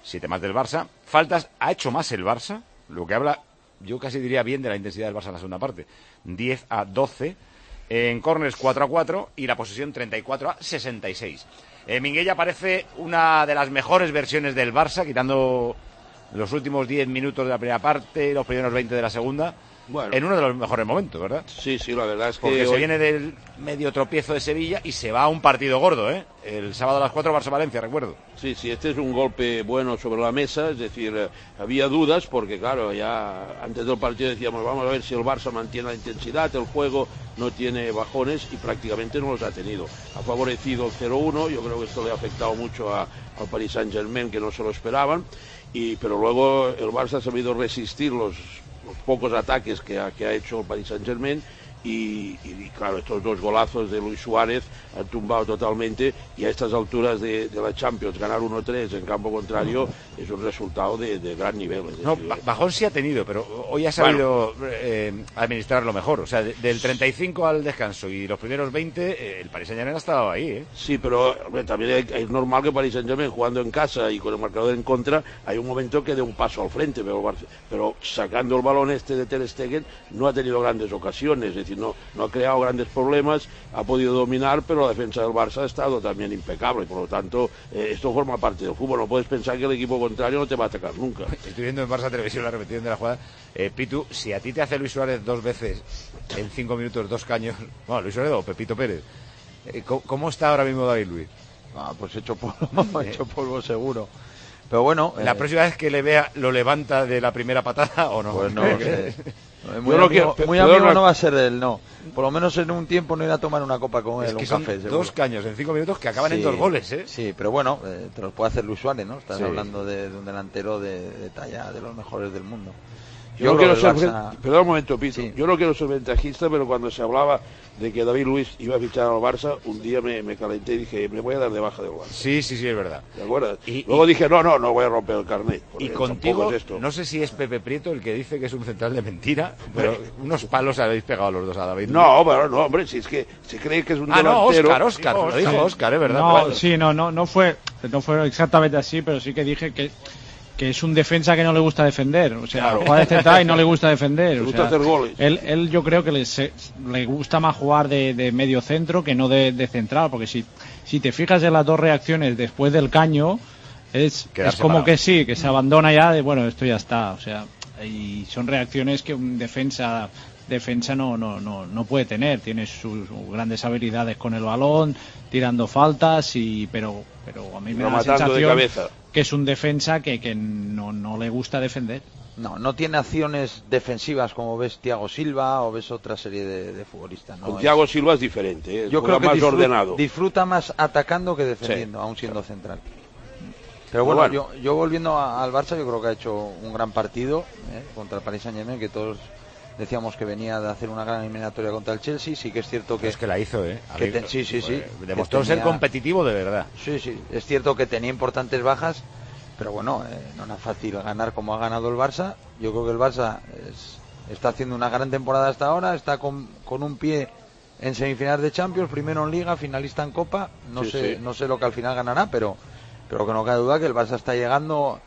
siete más del Barça. Faltas ha hecho más el Barça, lo que habla, yo casi diría bien de la intensidad del Barça en la segunda parte. diez a doce. En córners cuatro a cuatro y la posesión treinta y cuatro a sesenta y seis. Eh, Minguella parece una de las mejores versiones del Barça, quitando los últimos diez minutos de la primera parte y los primeros veinte de la segunda. Bueno, en uno de los mejores momentos, ¿verdad? Sí, sí, la verdad es que... Porque hoy... se viene del medio tropiezo de Sevilla y se va a un partido gordo, ¿eh? El sábado a las cuatro, Barça-Valencia, recuerdo. Sí, sí, este es un golpe bueno sobre la mesa, es decir, eh, había dudas porque, claro, ya antes del partido decíamos, vamos a ver si el Barça mantiene la intensidad, el juego no tiene bajones y prácticamente no los ha tenido. Ha favorecido el cero uno, yo creo que esto le ha afectado mucho a, al Paris Saint-Germain, que no se lo esperaban, y, pero luego el Barça ha sabido resistir los... los pocos ataques que ha, que ha hecho el Paris Saint-Germain y, y, claro, estos dos golazos de Luis Suárez han tumbado totalmente y a estas alturas de, de la Champions ganar uno tres en campo contrario es un resultado de, de gran nivel. Es decir, no, bajón sí ha tenido, pero hoy ha sabido bueno. eh, administrarlo mejor. O sea, de, del treinta y cinco al descanso y los primeros veinte, eh, el Paris Saint-Germain ha estado ahí, ¿eh? Sí, pero hombre, también es, es normal que el Paris Saint-Germain jugando en casa y con el marcador en contra hay un momento que dé un paso al frente, pero, pero sacando el balón este de Ter Stegen no ha tenido grandes ocasiones, es decir, no, no ha creado grandes problemas, ha podido dominar, pero la defensa del Barça ha estado también impecable, por lo tanto, eh, esto forma parte del fútbol, no puedes pensar que el equipo contrario no te va a atacar nunca. Estoy viendo en Barça Televisión la repetición de la jugada. Eh, Pitu, si a ti te hace Luis Suárez dos veces en cinco minutos, dos caños, bueno, Luis Suárez o Pepito Pérez, eh, ¿cómo, ¿cómo está ahora mismo David Luiz? Ah, pues hecho polvo, hecho polvo seguro. Pero bueno, la eh... próxima vez que le vea, ¿lo levanta de la primera patada o no? Pues no, sé. Muy, amigo, quiero, muy amigo no... no va a ser él, no. Por lo menos en un tiempo no ir a tomar una copa con él, es que un son café. Dos seguro. Caños en cinco minutos que acaban sí, en dos goles, ¿eh? Sí, pero bueno, eh, te los puede hacer Luis Suárez, ¿no? Estás sí. hablando de, de un delantero de, de talla de los mejores del mundo. Yo, yo no quiero ser, Barça... perdón un momento, Pito. Sí. Yo no quiero ser ventajista, pero cuando se hablaba de que David Luiz iba a fichar al Barça, un día me, me calenté y dije, me voy a dar de baja del Barça. Sí, sí, sí, es verdad. ¿Te acuerdas? Y, Luego y... dije, no, no, no voy a romper el carnet. Y contigo, es esto. No sé si es Pepe Prieto el que dice que es un central de mentira, pero unos palos habéis pegado los dos a David Luiz. No, pero no, hombre, si es que se cree que es un ah, delantero. Ah, no, Óscar, Óscar, lo dijo Óscar, es verdad. No, bueno. sí, no, no, no fue, no fue exactamente así, pero sí que dije que que es un defensa que no le gusta defender, o sea, claro. Juega de central y no le gusta defender. Le o gusta sea, hacer goles. Él, él yo creo que le, se, le gusta más jugar de, de medio centro que no de, de central, porque si, si te fijas en las dos reacciones después del caño, es, es como parado. Que sí, que se abandona ya de, bueno, esto ya está, o sea, y son reacciones que un defensa defensa no no no no puede tener, tiene sus, sus grandes habilidades con el balón, tirando faltas y pero pero a mí me da la sensación que es un defensa que, que no, no le gusta defender. No, no tiene acciones defensivas como ves Thiago Silva o ves otra serie de, de futbolistas. ¿no? Con Thiago es... Silva es diferente, ¿eh? Yo creo que más disfruta, ordenado. disfruta más atacando que defendiendo, sí, aún siendo sí. central. Pero bueno, bueno. Yo, yo volviendo a, al Barça, yo creo que ha hecho un gran partido ¿eh? contra el Paris Saint-Germain, que todos decíamos que venía de hacer una gran eliminatoria contra el Chelsea. Sí que es cierto que... Es que la hizo, ¿eh? Que ten, sí, sí, sí. Demostró tenía, ser competitivo de verdad. Sí, sí. Es cierto que tenía importantes bajas, pero bueno, eh, no era fácil ganar como ha ganado el Barça. Yo creo que el Barça es, está haciendo una gran temporada hasta ahora, está con, con un pie en semifinales de Champions, primero en Liga, finalista en Copa. No sí, sé sí. no sé lo que al final ganará, pero, pero que no cabe duda que el Barça está llegando...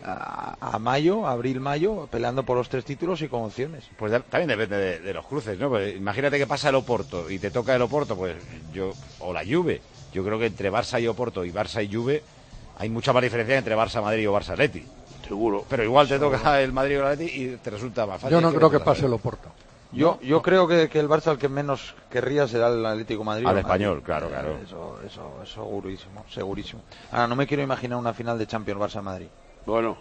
A, a mayo, abril-mayo, peleando por los tres títulos y con opciones. Pues de, también depende de, de los cruces, ¿no? Pues imagínate que pasa el Oporto y te toca el Oporto, pues yo o la Juve. Yo creo que entre Barça y Oporto y Barça y Juve hay mucha más diferencia entre Barça-Madrid o Barça-Atleti. Seguro. Pero igual te Seguro. toca el Madrid o el Atleti y te resulta más fácil. Yo no que creo que pase el Oporto. Yo, yo no. creo que, que el Barça el que menos querría será el Atlético de Madrid. Al español, claro, claro. Eso, eso, eso segurísimo, segurísimo. Ahora, no me quiero imaginar una final de Champions Barça-Madrid. Bueno.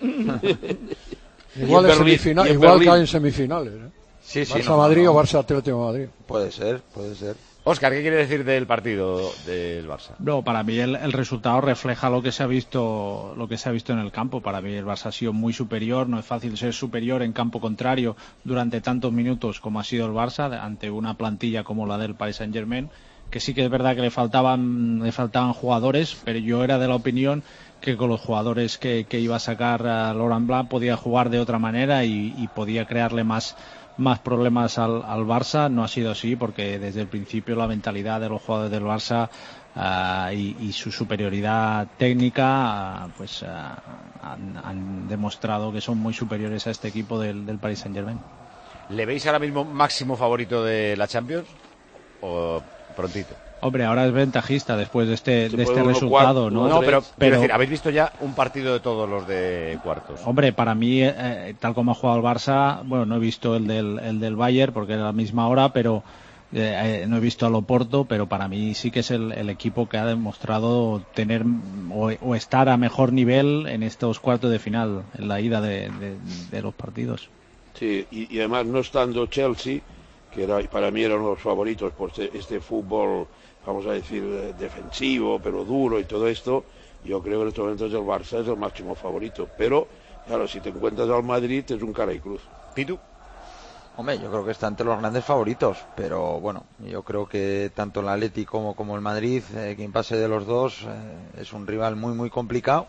igual en semifinal, igual que hay en semifinales. ¿eh? Sí, sí, Barça no, Madrid no, no. o Barça Atlético de Madrid. Puede ser, puede ser. Óscar, ¿qué quiere decir del partido del Barça? No, para mí el, el resultado refleja lo que se ha visto, lo que se ha visto en el campo. Para mí el Barça ha sido muy superior. No es fácil ser superior en campo contrario durante tantos minutos como ha sido el Barça ante una plantilla como la del Paris Saint-Germain. Que sí que es verdad que le faltaban, le faltaban jugadores, pero yo era de la opinión que con los jugadores que, que iba a sacar a Laurent Blanc podía jugar de otra manera y, y podía crearle más, más problemas al, al Barça. No ha sido así, porque desde el principio la mentalidad de los jugadores del Barça uh, y, y su superioridad técnica uh, pues uh, han, han demostrado que son muy superiores a este equipo del, del Paris Saint-Germain. ¿Le veis ahora mismo máximo favorito de la Champions o prontito? Hombre, ahora es ventajista después de este, de este resultado, ¿no? No, pero, pero decir, habéis visto ya un partido de todos los de cuartos. Hombre, para mí, eh, tal como ha jugado el Barça, bueno, no he visto el del, el del Bayern porque era la misma hora, pero eh, no he visto al Oporto, pero para mí sí que es el, el equipo que ha demostrado tener o, o estar a mejor nivel en estos cuartos de final, en la ida de, de, de los partidos. Sí, y, y además no estando Chelsea, que era, para mí eran los favoritos por este, este fútbol, vamos a decir, defensivo, pero duro y todo esto, yo creo que en estos momentos el Barça es el máximo favorito. Pero, claro, si te encuentras al Madrid, es un cara y cruz. ¿Pitu? Hombre, yo creo que está entre los grandes favoritos, pero bueno, yo creo que tanto el Atleti como, como el Madrid, eh, quien pase de los dos, eh, es un rival muy, muy complicado.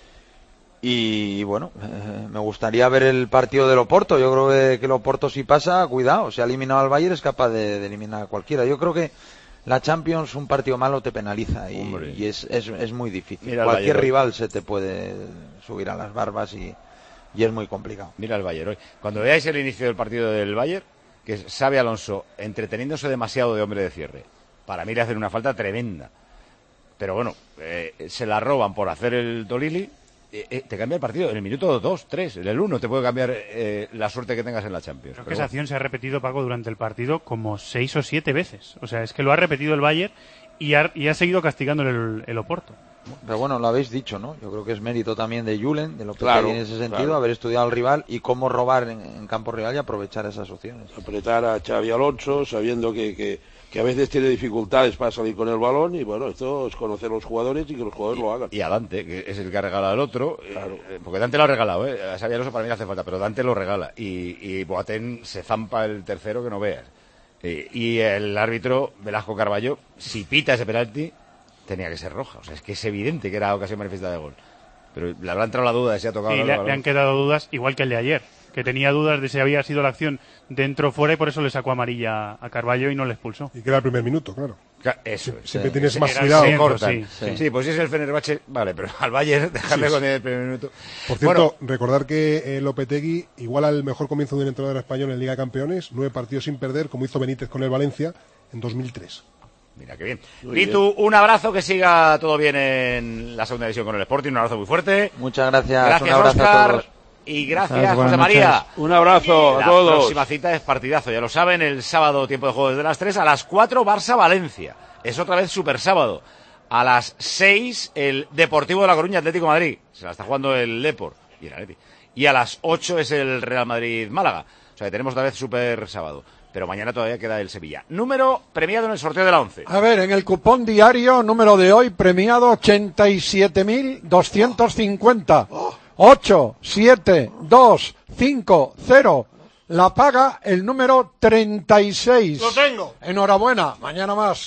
Y bueno, eh, me gustaría ver el partido del Oporto. Yo creo que, que el Oporto, si pasa, cuidado, si ha eliminado al Bayern es capaz de, de eliminar a cualquiera. Yo creo que la Champions, un partido malo te penaliza y, y es, es, es muy difícil. Mira, cualquier rival se te puede subir a las barbas y, y es muy complicado. Mira el Bayern hoy. Cuando veáis el inicio del partido del Bayern, que es Xabi Alonso entreteniéndose demasiado de hombre de cierre, para mí le hacen una falta tremenda. Pero bueno, eh, se la roban por hacer el Tolili. Eh, eh, te cambia el partido en el minuto dos, tres, en el uno te puede cambiar eh, la suerte que tengas en la Champions. Creo que esa acción se ha repetido, Paco, durante el partido como seis o siete veces. O sea, es que lo ha repetido el Bayern y ha, y ha seguido castigando el, el Oporto. Pero bueno, lo habéis dicho, ¿no? Yo creo que es mérito también de Julen, de lo que claro, en ese sentido, claro. haber estudiado al rival y cómo robar en, en campo real y aprovechar esas opciones. Apretar a Xabi Alonso, sabiendo que... que... que a veces tiene dificultades para salir con el balón y bueno, esto es conocer a los jugadores y que los jugadores y, lo hagan. Y a Dante, que es el que ha regalado al otro, claro. eh, porque Dante lo ha regalado, ¿eh? A Xabi Alonso para mí le hace falta, pero Dante lo regala y, y Boateng se zampa el tercero que no veas. Eh, y el árbitro, Velasco Carballo, si pita ese penalti, tenía que ser roja. O sea, es que es evidente que era ocasión manifiesta de gol. Pero le habrá entrado la duda de si ha tocado sí, el le, balón. le han quedado dudas, igual que el de ayer, que tenía dudas de si había sido la acción dentro o fuera y por eso le sacó amarilla a Carballo y no le expulsó. Y que era el primer minuto, claro. Eso, siempre sí, tienes sí, más cuidado. Se cortan. Sí, sí. sí, pues si es el Fenerbahce, vale, pero al Bayern dejarle sí, con sí. el primer minuto. Por cierto, bueno, recordar que eh, Lopetegui igual al mejor comienzo de un entrenador español en Liga de Campeones, nueve partidos sin perder, como hizo Benítez con el Valencia en dos mil tres. Mira qué bien. Pitu, un abrazo, que siga todo bien en la segunda división con el Sporting, un abrazo muy fuerte. Muchas gracias, gracias un abrazo Oscar, a todos. y gracias, Gracias, José buenas María. noches. Un abrazo la a todos. La próxima cita es partidazo, ya lo saben, el sábado tiempo de juego desde las tres, a las cuatro Barça-Valencia. Es otra vez super sábado. A las seis el Deportivo de La Coruña, Atlético de Madrid. Se la está jugando el Depor y el Atleti. Y a las ocho es el Real Madrid-Málaga. O sea que tenemos otra vez super sábado. Pero mañana todavía queda el Sevilla. Número premiado en el sorteo de la once. A ver, en el cupón diario, número de hoy, premiado ochenta y siete mil doscientos cincuenta. ocho, siete, dos, cinco, cero. La paga el número treinta y seis. ¡Lo tengo! Enhorabuena, mañana más.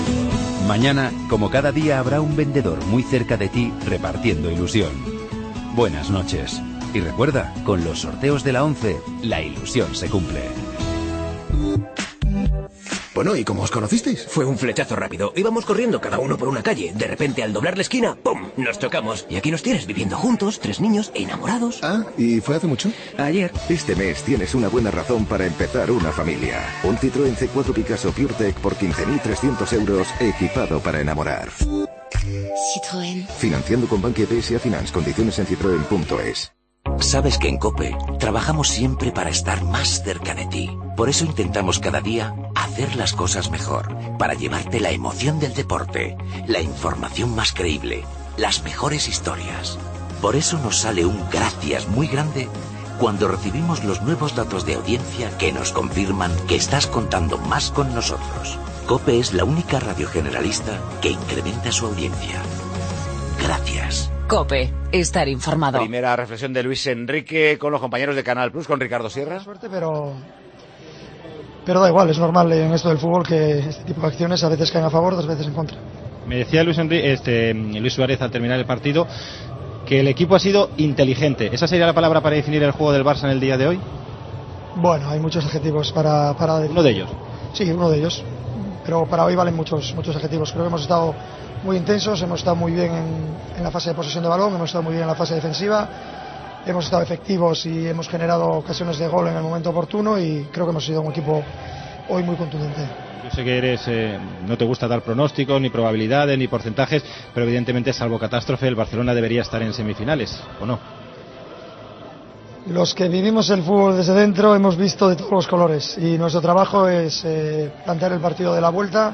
Mañana, como cada día, habrá un vendedor muy cerca de ti repartiendo ilusión. Buenas noches. Y recuerda, con los sorteos de la once, la ilusión se cumple. Bueno, ¿y cómo os conocisteis? Fue un flechazo rápido. Íbamos corriendo cada uno por una calle. De repente, al doblar la esquina, ¡pum!, nos chocamos. Y aquí nos tienes, viviendo juntos, tres niños, enamorados. Ah, ¿y fue hace mucho? Ayer. Este mes tienes una buena razón para empezar una familia. Un Citroën C cuatro Picasso PureTech por quince mil trescientos euros, equipado para enamorar. Citroën. Financiando con Bankia P S A Finance. Condiciones en citroen punto es. Sabes que en COPE trabajamos siempre para estar más cerca de ti. Por eso intentamos cada día hacer las cosas mejor, para llevarte la emoción del deporte, la información más creíble, las mejores historias. Por eso nos sale un gracias muy grande cuando recibimos los nuevos datos de audiencia que nos confirman que estás contando más con nosotros. COPE es la única radio generalista que incrementa su audiencia. Gracias. COPE, estar informado. Primera reflexión de Luis Enrique con los compañeros de Canal Plus, con Ricardo Sierra. Suerte, pero pero da igual, es normal en esto del fútbol que este tipo de acciones a veces caen a favor, otras veces en contra. Me decía Luis Enrique, este, Luis Suárez al terminar el partido que el equipo ha sido inteligente. ¿Esa sería la palabra para definir el juego del Barça en el día de hoy? Bueno, hay muchos adjetivos para, para uno de ellos. Sí, uno de ellos. Pero para hoy valen muchos muchos adjetivos. Creo que hemos estado muy intensos, hemos estado muy bien en, en la fase de posesión de balón, hemos estado muy bien en la fase defensiva, hemos estado efectivos y hemos generado ocasiones de gol en el momento oportuno y creo que hemos sido un equipo hoy muy contundente. Yo sé que eres, eh, no te gusta dar pronósticos, ni probabilidades, ni porcentajes, pero evidentemente, salvo catástrofe, el Barcelona debería estar en semifinales, ¿o no? Los que vivimos el fútbol desde dentro hemos visto de todos los colores y nuestro trabajo es eh, plantear el partido de la vuelta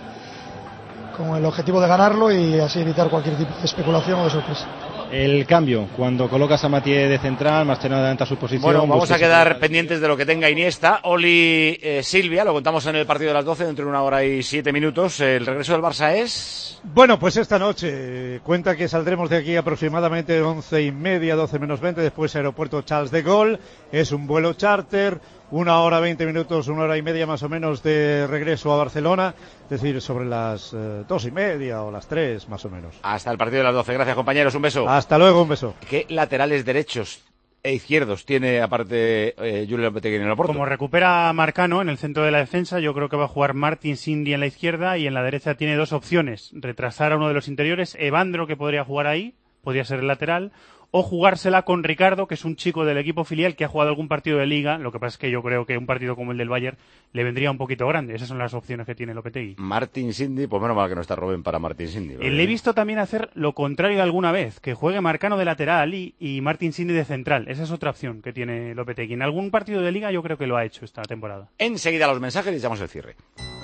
con el objetivo de ganarlo y así evitar cualquier tipo de especulación o de sorpresa. El cambio, cuando colocas a Mathieu de central, Mascherano adelanta su posición. Bueno, vamos a quedar busques... pendientes de lo que tenga Iniesta. Oli, eh, Silvia, lo contamos en el partido de las doce, dentro de una hora y siete minutos. El regreso del Barça es... Bueno, pues esta noche, cuenta que saldremos de aquí aproximadamente once y media, doce menos veinte, después aeropuerto Charles de Gaulle, es un vuelo charter, una hora veinte minutos, una hora y media más o menos de regreso a Barcelona, es decir, sobre las eh, dos y media o las tres más o menos. Hasta el partido de las doce, gracias compañeros, un beso. Hasta luego, un beso. ¿Qué laterales derechos e izquierdos tiene aparte eh, Julio Lopetegui en el Oporto? Como recupera a Marcano en el centro de la defensa, yo creo que va a jugar Martin Cindy en la izquierda y en la derecha tiene dos opciones: retrasar a uno de los interiores, Evandro, que podría jugar ahí, podría ser el lateral, o jugársela con Ricardo, que es un chico del equipo filial que ha jugado algún partido de Liga. Lo que pasa es que yo creo que un partido como el del Bayern le vendría un poquito grande. Esas son las opciones que tiene Lopetegui. Martin Cindy, pues menos mal que no está Robben para Martin Cindy. ¿Verdad? Le he visto también hacer lo contrario alguna vez, que juegue Marcano de lateral y, y Martin Cindy de central. Esa es otra opción que tiene Lopetegui. En algún partido de Liga yo creo que lo ha hecho esta temporada. Enseguida los mensajes y echamos el cierre.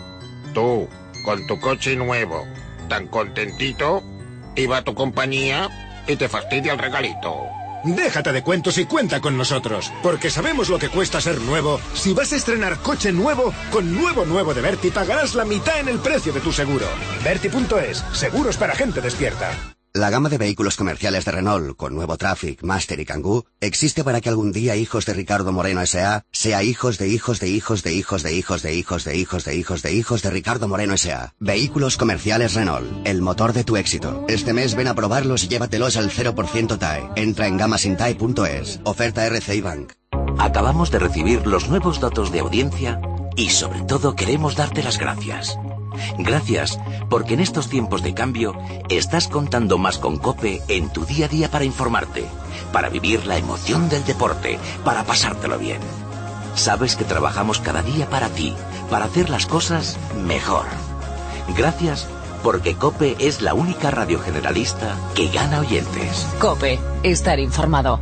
Tú, con tu coche nuevo, tan contentito, iba a tu compañía y te fastidia el regalito. Déjate de cuentos y cuenta con nosotros, porque sabemos lo que cuesta ser nuevo. Si vas a estrenar coche nuevo, con nuevo nuevo de Berti pagarás la mitad en el precio de tu seguro. Berti punto es, seguros para gente despierta. La gama de vehículos comerciales de Renault, con nuevo Traffic, Master y Kangoo, existe para que algún día hijos de Ricardo Moreno S A sea hijos de hijos de hijos de hijos de hijos de hijos de hijos de hijos de hijos de Ricardo Moreno S A. Vehículos comerciales Renault, el motor de tu éxito. Este mes ven a probarlos y llévatelos al cero por ciento T A E. Entra en gamasintae punto es. Oferta R C I Bank. Acabamos de recibir los nuevos datos de audiencia y sobre todo queremos darte las gracias. Gracias, porque en estos tiempos de cambio estás contando más con COPE en tu día a día para informarte, para vivir la emoción del deporte, para pasártelo bien. Sabes que trabajamos cada día para ti, para hacer las cosas mejor. Gracias, porque COPE es la única radio generalista que gana oyentes. COPE, estar informado.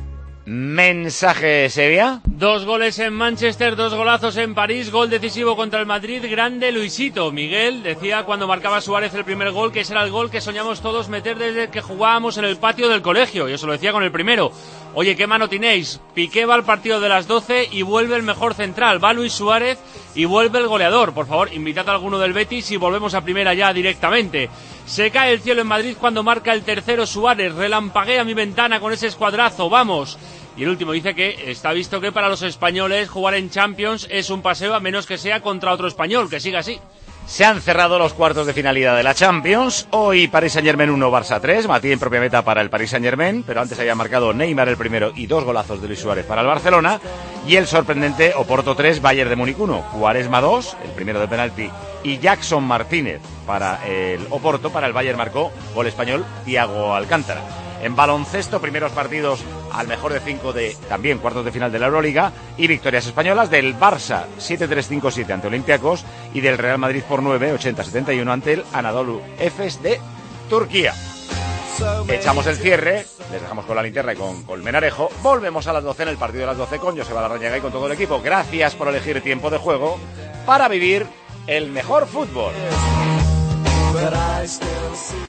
Mensaje, Sevilla. Dos goles en Manchester, dos golazos en París, gol decisivo contra el Madrid, grande Luisito. Miguel decía cuando marcaba Suárez el primer gol que ese era el gol que soñamos todos meter desde que jugábamos en el patio del colegio. Yo se lo decía con el primero. Oye, ¿qué mano tenéis? Piqué va al partido de las doce y vuelve el mejor central. Va Luis Suárez y vuelve el goleador. Por favor, invitad a alguno del Betis y volvemos a primera ya directamente. Se cae el cielo en Madrid cuando marca el tercero Suárez. Relampaguea mi ventana con ese escuadrazo. Vamos. Y el último dice que está visto que para los españoles jugar en Champions es un paseo a menos que sea contra otro español. Que siga así. Se han cerrado los cuartos de finalidad de la Champions. Hoy Paris Saint-Germain uno, Barça tres. Matí en propia meta para el Paris Saint-Germain, pero antes había marcado Neymar el primero y dos golazos de Luis Suárez para el Barcelona. Y el sorprendente Oporto tres, Bayern de Múnich uno. Quaresma dos, el primero de penalti, y Jackson Martínez para el Oporto. Para el Bayern marcó gol español Thiago Alcántara. En baloncesto, primeros partidos al mejor de cinco de también cuartos de final de la Euroliga y victorias españolas del Barça siete tres cinco siete ante Olympiacos y del Real Madrid por nueve ochenta setenta y uno ante el Anadolu Efes de Turquía. Echamos el cierre, les dejamos con la linterna y con Colmenarejo. Volvemos a las doce en el partido de las doce con Joseba Larrañaga y con todo el equipo. Gracias por elegir tiempo de juego para vivir el mejor fútbol.